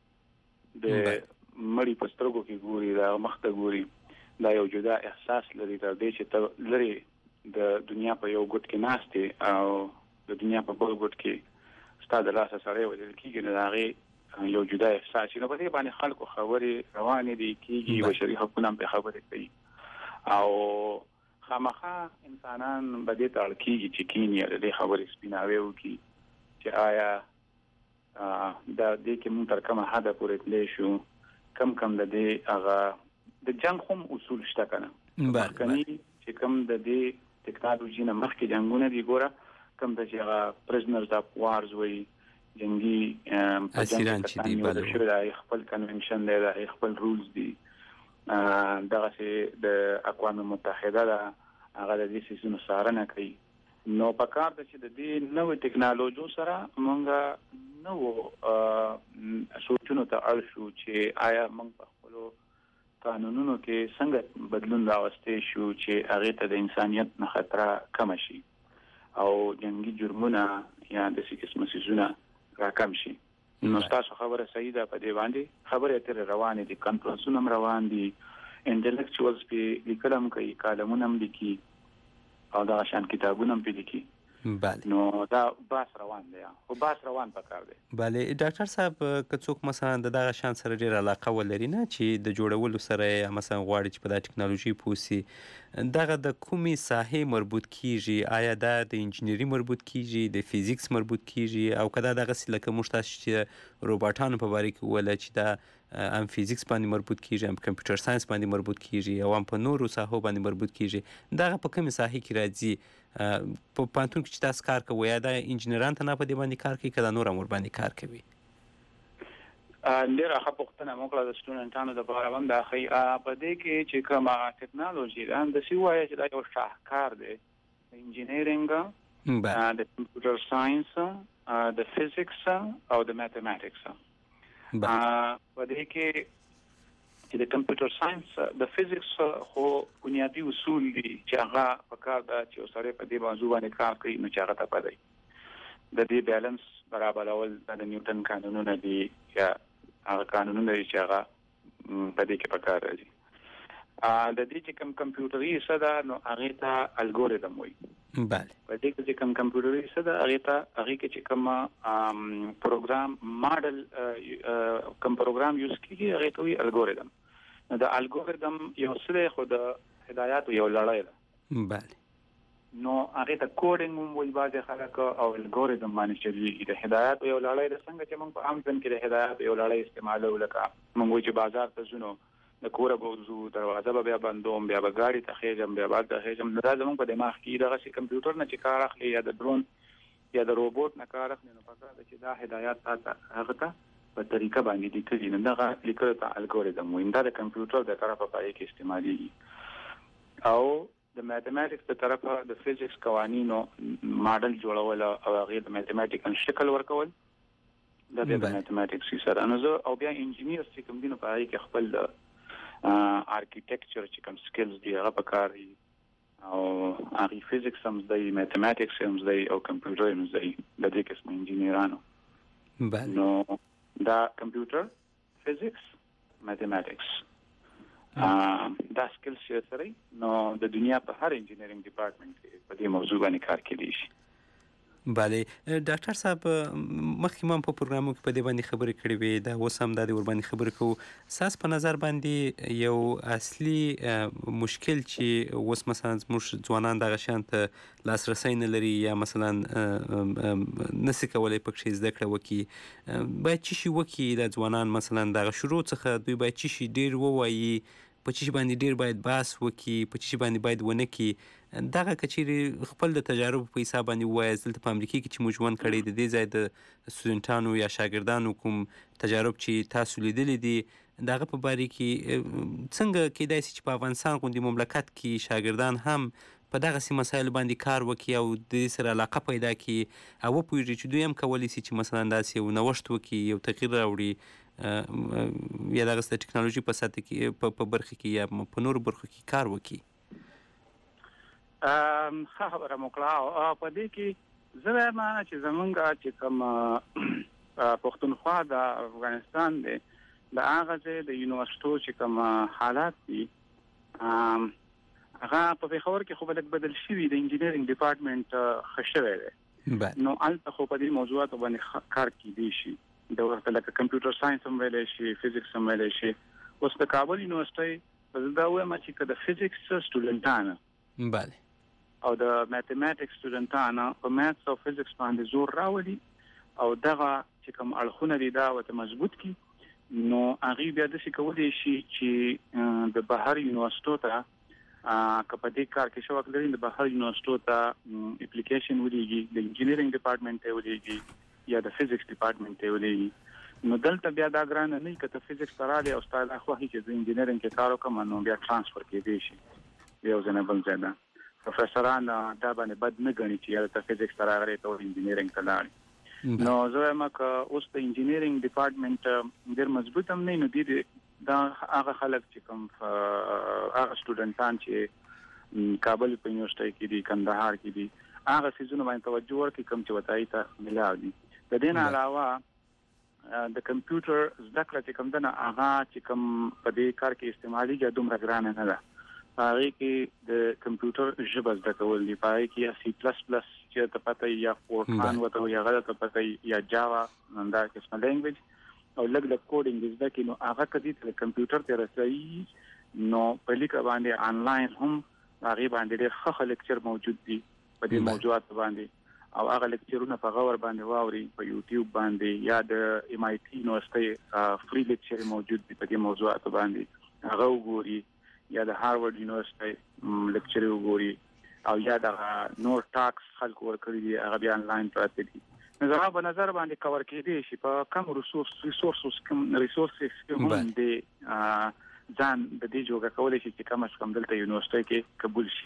د مړی په سترګو کې ګوري دا مخ ته ګوري دا یو جدا احساس لري تر دې چې ته لري د دنیا په یو ګوټ کې ناشته او د دنیا په بل ګوټ کې ستاسو لاسه سره ودل کېږي نو هغه یو جدا احساس نو په دې باندې خلکو خبرې روانې دي کیږي بشري حقوقو په خبرې کوي او خامخا انسانان به دې ته اړ کیږي چې کینی د خبرې سپیناوي وکي چې آیا دا دې کې مونږ تر کومه حد پورې تللی شو کم د دې هغه د جنگ هم اصول شته کنه کني چې کم د دې ټیکنالوژي نه مخکې جنگونه دي ګوره کم د هغه پرزنرز اف وارز وي جنگي اسیران چې دی بل شوی خپل کنونشن دی دا خپل رولز دي دغه چې د اقوام متحده دا هغه د دې سیسونو څارنه کوي نو په کار د چې د دې نوې ټیکنالوژي سره موږ نو سوچونو ته اړ شو چې آیا موږ په خپل قانونونو کې څنګه بدلون راوستي شو چې هغه ته د انسانيت نه خطر کم شي او جنگي جرمونه یا د سیاسي مسیزونه راکم شي. نو تاسو خبره صحیح ده په دې باندې خبره تر روانه دي کنفرنسونه روان دي انټلیکچوالز په لیکلم کوي کالمونه هم لیکي او دا شان کتابونه هم لیکي بله نو دا باس روان دی او باس روان پکار دی. بله ډاکټر صاحب که څوک مثلا دغه شان سره ډیر علاقه ولري نه چې د جوړولو سره مثلا غواړي چې په دا ټکنالوژي پوسی دغه د کومي ساحې مربوط کیږي آیا دا د انجینری مربوط کیږي د فزیکس مربوط کیږي او کدا دغه لکه موږ تاسو چې روباټانو په باره کې ولا چې دا ام فزیکس باندې مربوط کیږي ام کمپیوټر ساينس باندې مربوط کیږي او ام په نورو ساحو باندې مربوط کیږي دغه په کومه ساحه کې راځي په پانتون کې چې تاسو کار کوي یا د انجینران ته نه په دې باندې کار کوي کله نور امور باندې کار کوي ډیره ښه پوښتنه موږ د سټوډنټانو د لپاره هم دا خي په دې کې چې کومه ټیکنالوژي ده د سی وایي چې دا یو شاهکار دی د انجینرینګ د کمپیوټر ساينس د فزیکس او د میتھمیټکس په دې کې چې د کمپیوټر ساينس د فزیکس خو بنیادی اصول دي چې هغه په کار ده چې سره په دې موضوع باندې کار کوي نو چې هغه ته پدې د دې بیلانس برابرول د نیوټن قانونونه دي یا هغه قانونونه چې هغه په دې کې په کار راځي د دې چې کوم کمپیوټري صدا نو هغه ته الګوریتم وایي بله په دې کې چې کوم کمپیوټري صدا هغه کې چې کوم پروګرام ماډل کوم پروګرام یوز کیږي هغه ته وایي الګوریتم نو د الګوریتم یو څه خو د هدایت یو لړۍ ده بله نو هغه ته کوډینګ هم وایي بعض خلک او الګوریتم باندې چلیږي د هدایت یو لړۍ ده څنګه چې موږ په عام ځن کې د هدایت یو لړۍ استعمالو لکه موږ وایي چې بازار ته ځو د کوره بوزو دروازه به بیا بندوم بیا به ګاډي ته خېجم بیا بعد ته خېجم دا زموږ په دماغ کې دغه شي کمپیوټر نه چې کار اخلي یا د ډرون یا د روبوټ نه کار اخلي نو پکاره ده چې دا هدایت تاسو هغه ته په طریقه باندې لیکلي نه دغه لیکل ته الګوریتم وایي دا د کمپیوټر د طرفه پای کې استعمالي او د میتھمیټکس د طرفه د فزیکس قوانینو ماډل جوړول او هغه د میتھمیټیکل شکل ورکول د میتھمیټکس سره نو او بیا انجینیر چې کوم دینو پای کې خپل آرکیټیکچر چې کوم سکلز دی هغه پکاري او هغه فزیکس هم دی میتھمیټکس هم دی او کمپیوټر هم دی د دې قسم انجینیرانو بله نو دا کمپیوټر فزیکس میتھمیټکس دا سکلز چې سره نو د دنیا په هر انجینیرینګ ډپارټمنټ کې په دې موضوع باندې کار کوي شي. بله ډاکټر صاحب مخکې ما په پروګرامو کې په دې باندې خبرې کړې وې دا اوس هم د ور باندې خبرې کوو ساس په نظر باندې یو اصلي مشکل چې اوس مثلا موږ ځوانان دغه شان ته لاسرسي نه لري یا مثلا نسي کولای پکې زده کړه وکي باید چې شي وکي د ځوانان مثلا دغه شروع څخه دوی باید چې شي ډیر ووایي په چې باندې ډیر باید باس وکي په چې باندې باید ونه کی دغه کچېری خپل د تجارب په حساب باندې وایي دلته په امریکا کې چې موږ ژوند کړی د دې ځای د سټوډنټانو یا شاګردانو کوم تجارب چې تاسو لیدلې دي دغه په باره کې څنګه کېدای شي چې په افغانستان غوندې مملکت کې شاګردان هم په دغسې مسایلو باندې کار وکړي او د دې سره علاقه پیدا کړي او وپوهېږي چې دوی هم کولی شي چې مثلا داسې یو نوښت وکړي، یو تغییر راوړي یا دغسې د ټکنالوژي په سطح کې په برخه کې یا په نورو برخو کې کار وکړي. ښه خبره مو کړه. په دې کې زه وایم چې زمونږ چې کوم پښتونخوا د افغانستان دی د هغه ځای د یونیورسټو چې کوم حالات دي هغه په پېښور کې خو به لږ بدل شوي، د انجینرینګ ډپارټمنټ ښه شوی دی. نو هلته خو په دې موضوعاتو باندې کار کیدی شي، د ورته لکه کمپیوټر ساینس هم ویلی شي، فزیکس هم ویلی شي. اوس د کابل یونیورسټۍ زه دا وایم چې که د فزیکس سټوډنټانو او د میتھمیټکس سټوډنټانو په میتھس او فزیکس باندې زور راولي او دغه چې کوم اړخونه دي دا ورته مضبوط کړي، نو هغوی بیا داسې کولی شي چې د بهر یونیورسټو ته که په دې کار کې شوق لري د بهر یونیورسټو ته اپلیکیشن ولیږي، د انجینرینګ ډپارټمنټ ته ولیږي یا د فزیکس ډپارټمنټ ته ولیږي. نو دلته بیا دا ګرانه نه وي که ته فزیکس ته راغلی او ستا دا خوښي چې زه انجینرینګ کې کار وکړم، نو بیا ټرانسفر کېدی شي یو ځای نه بل ځای ته. پروفیسران دا باندې بد نه ګڼي چې یاره ته فزیکس ته راغلی ته انجینرینګ ته لاړې. نو زه وایم که اوس د انجینرینګ ډپارټمنټ ډېر مضبوط هم نه وي، نو دا هغه خلک چې کوم هغه سټوډنټان چې کابل په یونیورسټۍ کې دي، کندهار کې دي، هغه څیزونو باندې توجه وکړي کوم چې ورته ته ملاو دي. د دې نه علاوه د کمپیوټر زده کړه چې کوم ده نه هغه چې کوم په دې کار کې استعمالېږي دومره ګرانه نه ده. په هغې کې د کمپیوټر ژبه زده کول دي، په هغې کې یا سی پلس پلس چې ته پته یا فورټران ورته وایي هغه ته پته یا جاوا دا قسمه لینګویج او لږ لږ کوډینګ زده کړي. نو هغه که دې ته کمپیوټر ته رسوي نو په لیکه باندې آنلاین هم هغې باندې ډېر ښه لیکچر موجود دي په دې موضوعاتو باندې، او هغه لیکچرونه په غور باندې واوري په یوټیوب باندې، یا د MIT یونیورسټۍ فری لیکچر موجود دي په دې موضوعاتو باندې هغه وګوري، یا د هارورډ یونیورسټۍ لیکچر وګوري، او یا د نور ټاکس خلکو ورکړي دي هغه بیا آنلاین پراته دي. نو زما په نظر باندې کور کېدی شي په کم ریسورسز کې هم د ځان د دې جوګه کولی شي چې کم از کم دلته یونیورسټۍ کې قبول شي.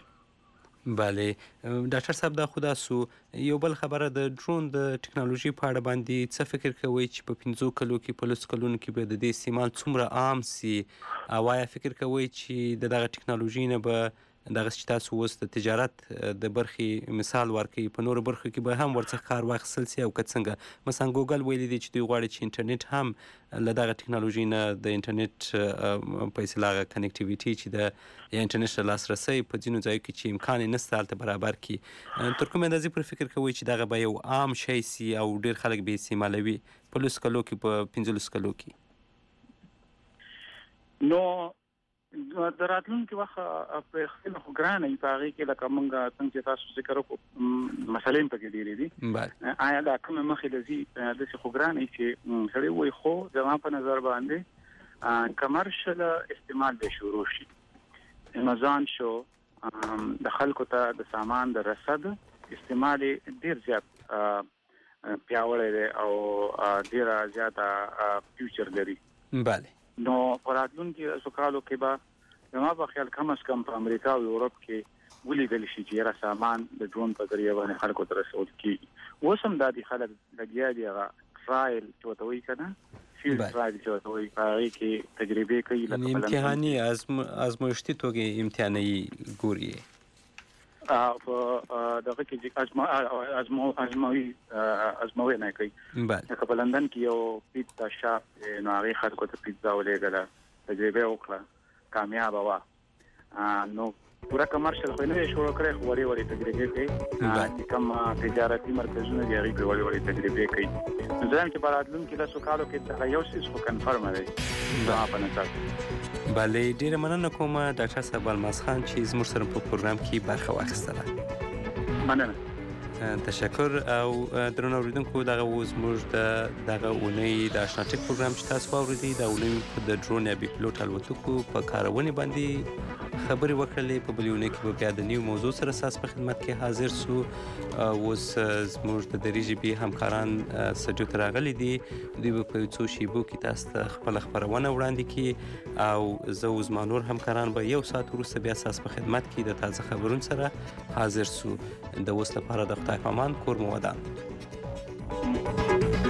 بله ډاکټر صاحب دا خو دا سو یو بل خبره د ډرون د ټکنالوژي په اړه باندې څه فکر کوئ چې په 15 کلو کې په 10 کلونو کې به د دې استعمال څومره عام سي، او آیا فکر کوئ چې دغه ټکنالوژي نه به دغه چې تاسو اوس د تجارت د برخې مثال ورکوي په نورو برخو کې به هم ورڅخه کار واخیستل سي، او که څنګه مثلا ګوګل ویلي دي چې دوی غواړي چې انټرنیټ هم له دغه ټکنالوژي نه د انټرنیټ په اصطلاح کنیکټیویټي چې د انټرنیټ له لاسرسۍ په ځینو ځایو کې چې امکان یې نشته هلته برابر کړي. تر کومې اندازې پورې فکر کوئ چې دغه به یو عام شی سي او ډېر خلک به یې استعمالوي په 10 کلو کې په 15 کلو کې؟ نو د راتلونکي وخت په خپل خو ګرانه په هغې کې لکه موږ څنګه چې تاسو ذکر وکړو مسلې هم پکې ډېرې دي. آیا دا کومه مخې له ځي داسې خو ګرانه چې سړی وایي، خو زما په نظر باندې کمرشل استعمال به شروع شي. امازون شو د خلکو ته د سامان د رسد استعمال ډېر زیات پیاوړی دی او ډېره زیاته فیوچر لري. بله نو په راتلونکي کالو کې به زما په خیال کم از کم په امریکا او یورپ کې ولیدل شي چې یاره سامان د ډرون په ذریعه باندې خلکو ته رسول کېږي. اوس هم دا دي خلک لګیا دي هغه ټرایل چې ورته وایي که نه فیلډ ټرایل چې ورته وایي په هغې کې تجربې کوي، امتحاني ازمایښتي توګې امتحانوي ګوري په دغه کې ازموینه کوي. لکه په لندن کې یو پیزا شاپ نو هغې خلکو ته پیزا ولېږله، تجربه وکړه، کامیابه وه. نو پوره کمرشل خو یې نه دی شروع کړی، خو وړې وړې تجربې کوي چې کوم تجارتي مرکزونه دي هغې پرې وړې وړې تجربې کوي. نو زه وایم چې په راتلونکي 10 کالو کې دغه یو څیز خو کنفرمه دی زما په نظر. بله ډیره مننه کوم ډاکټر صاحب الماس خان چې زموږ سره په پروګرام کې برخه واخیستله. مننه. تشکر. او درنو اوریدونکو دغه و زموږ دغه اونۍ د اشنا ټک پروګرام چې تاسو واورېدئ، د اونۍ د ډرون یا بې پلوټ الوتکو په کارونې باندې خبرې وکړلې. په بل یونۍ کې به بیا د نیو موضوع سره ستاسو په خدمت کې حاضر سو. اوس زموږ د دري ژبې همکاران سټډیو ته راغلي دي. دوی به په یو څو شیبو کې تاسو ته خپله خپرونه وړاندې کړي او زه او زما نور همکاران به یو ساعت وروسته بیا ستاسو په خدمت کې د تازه خبرونو سره حاضر سو. د اوس لپاره د خدای په امان، کور مو ودان.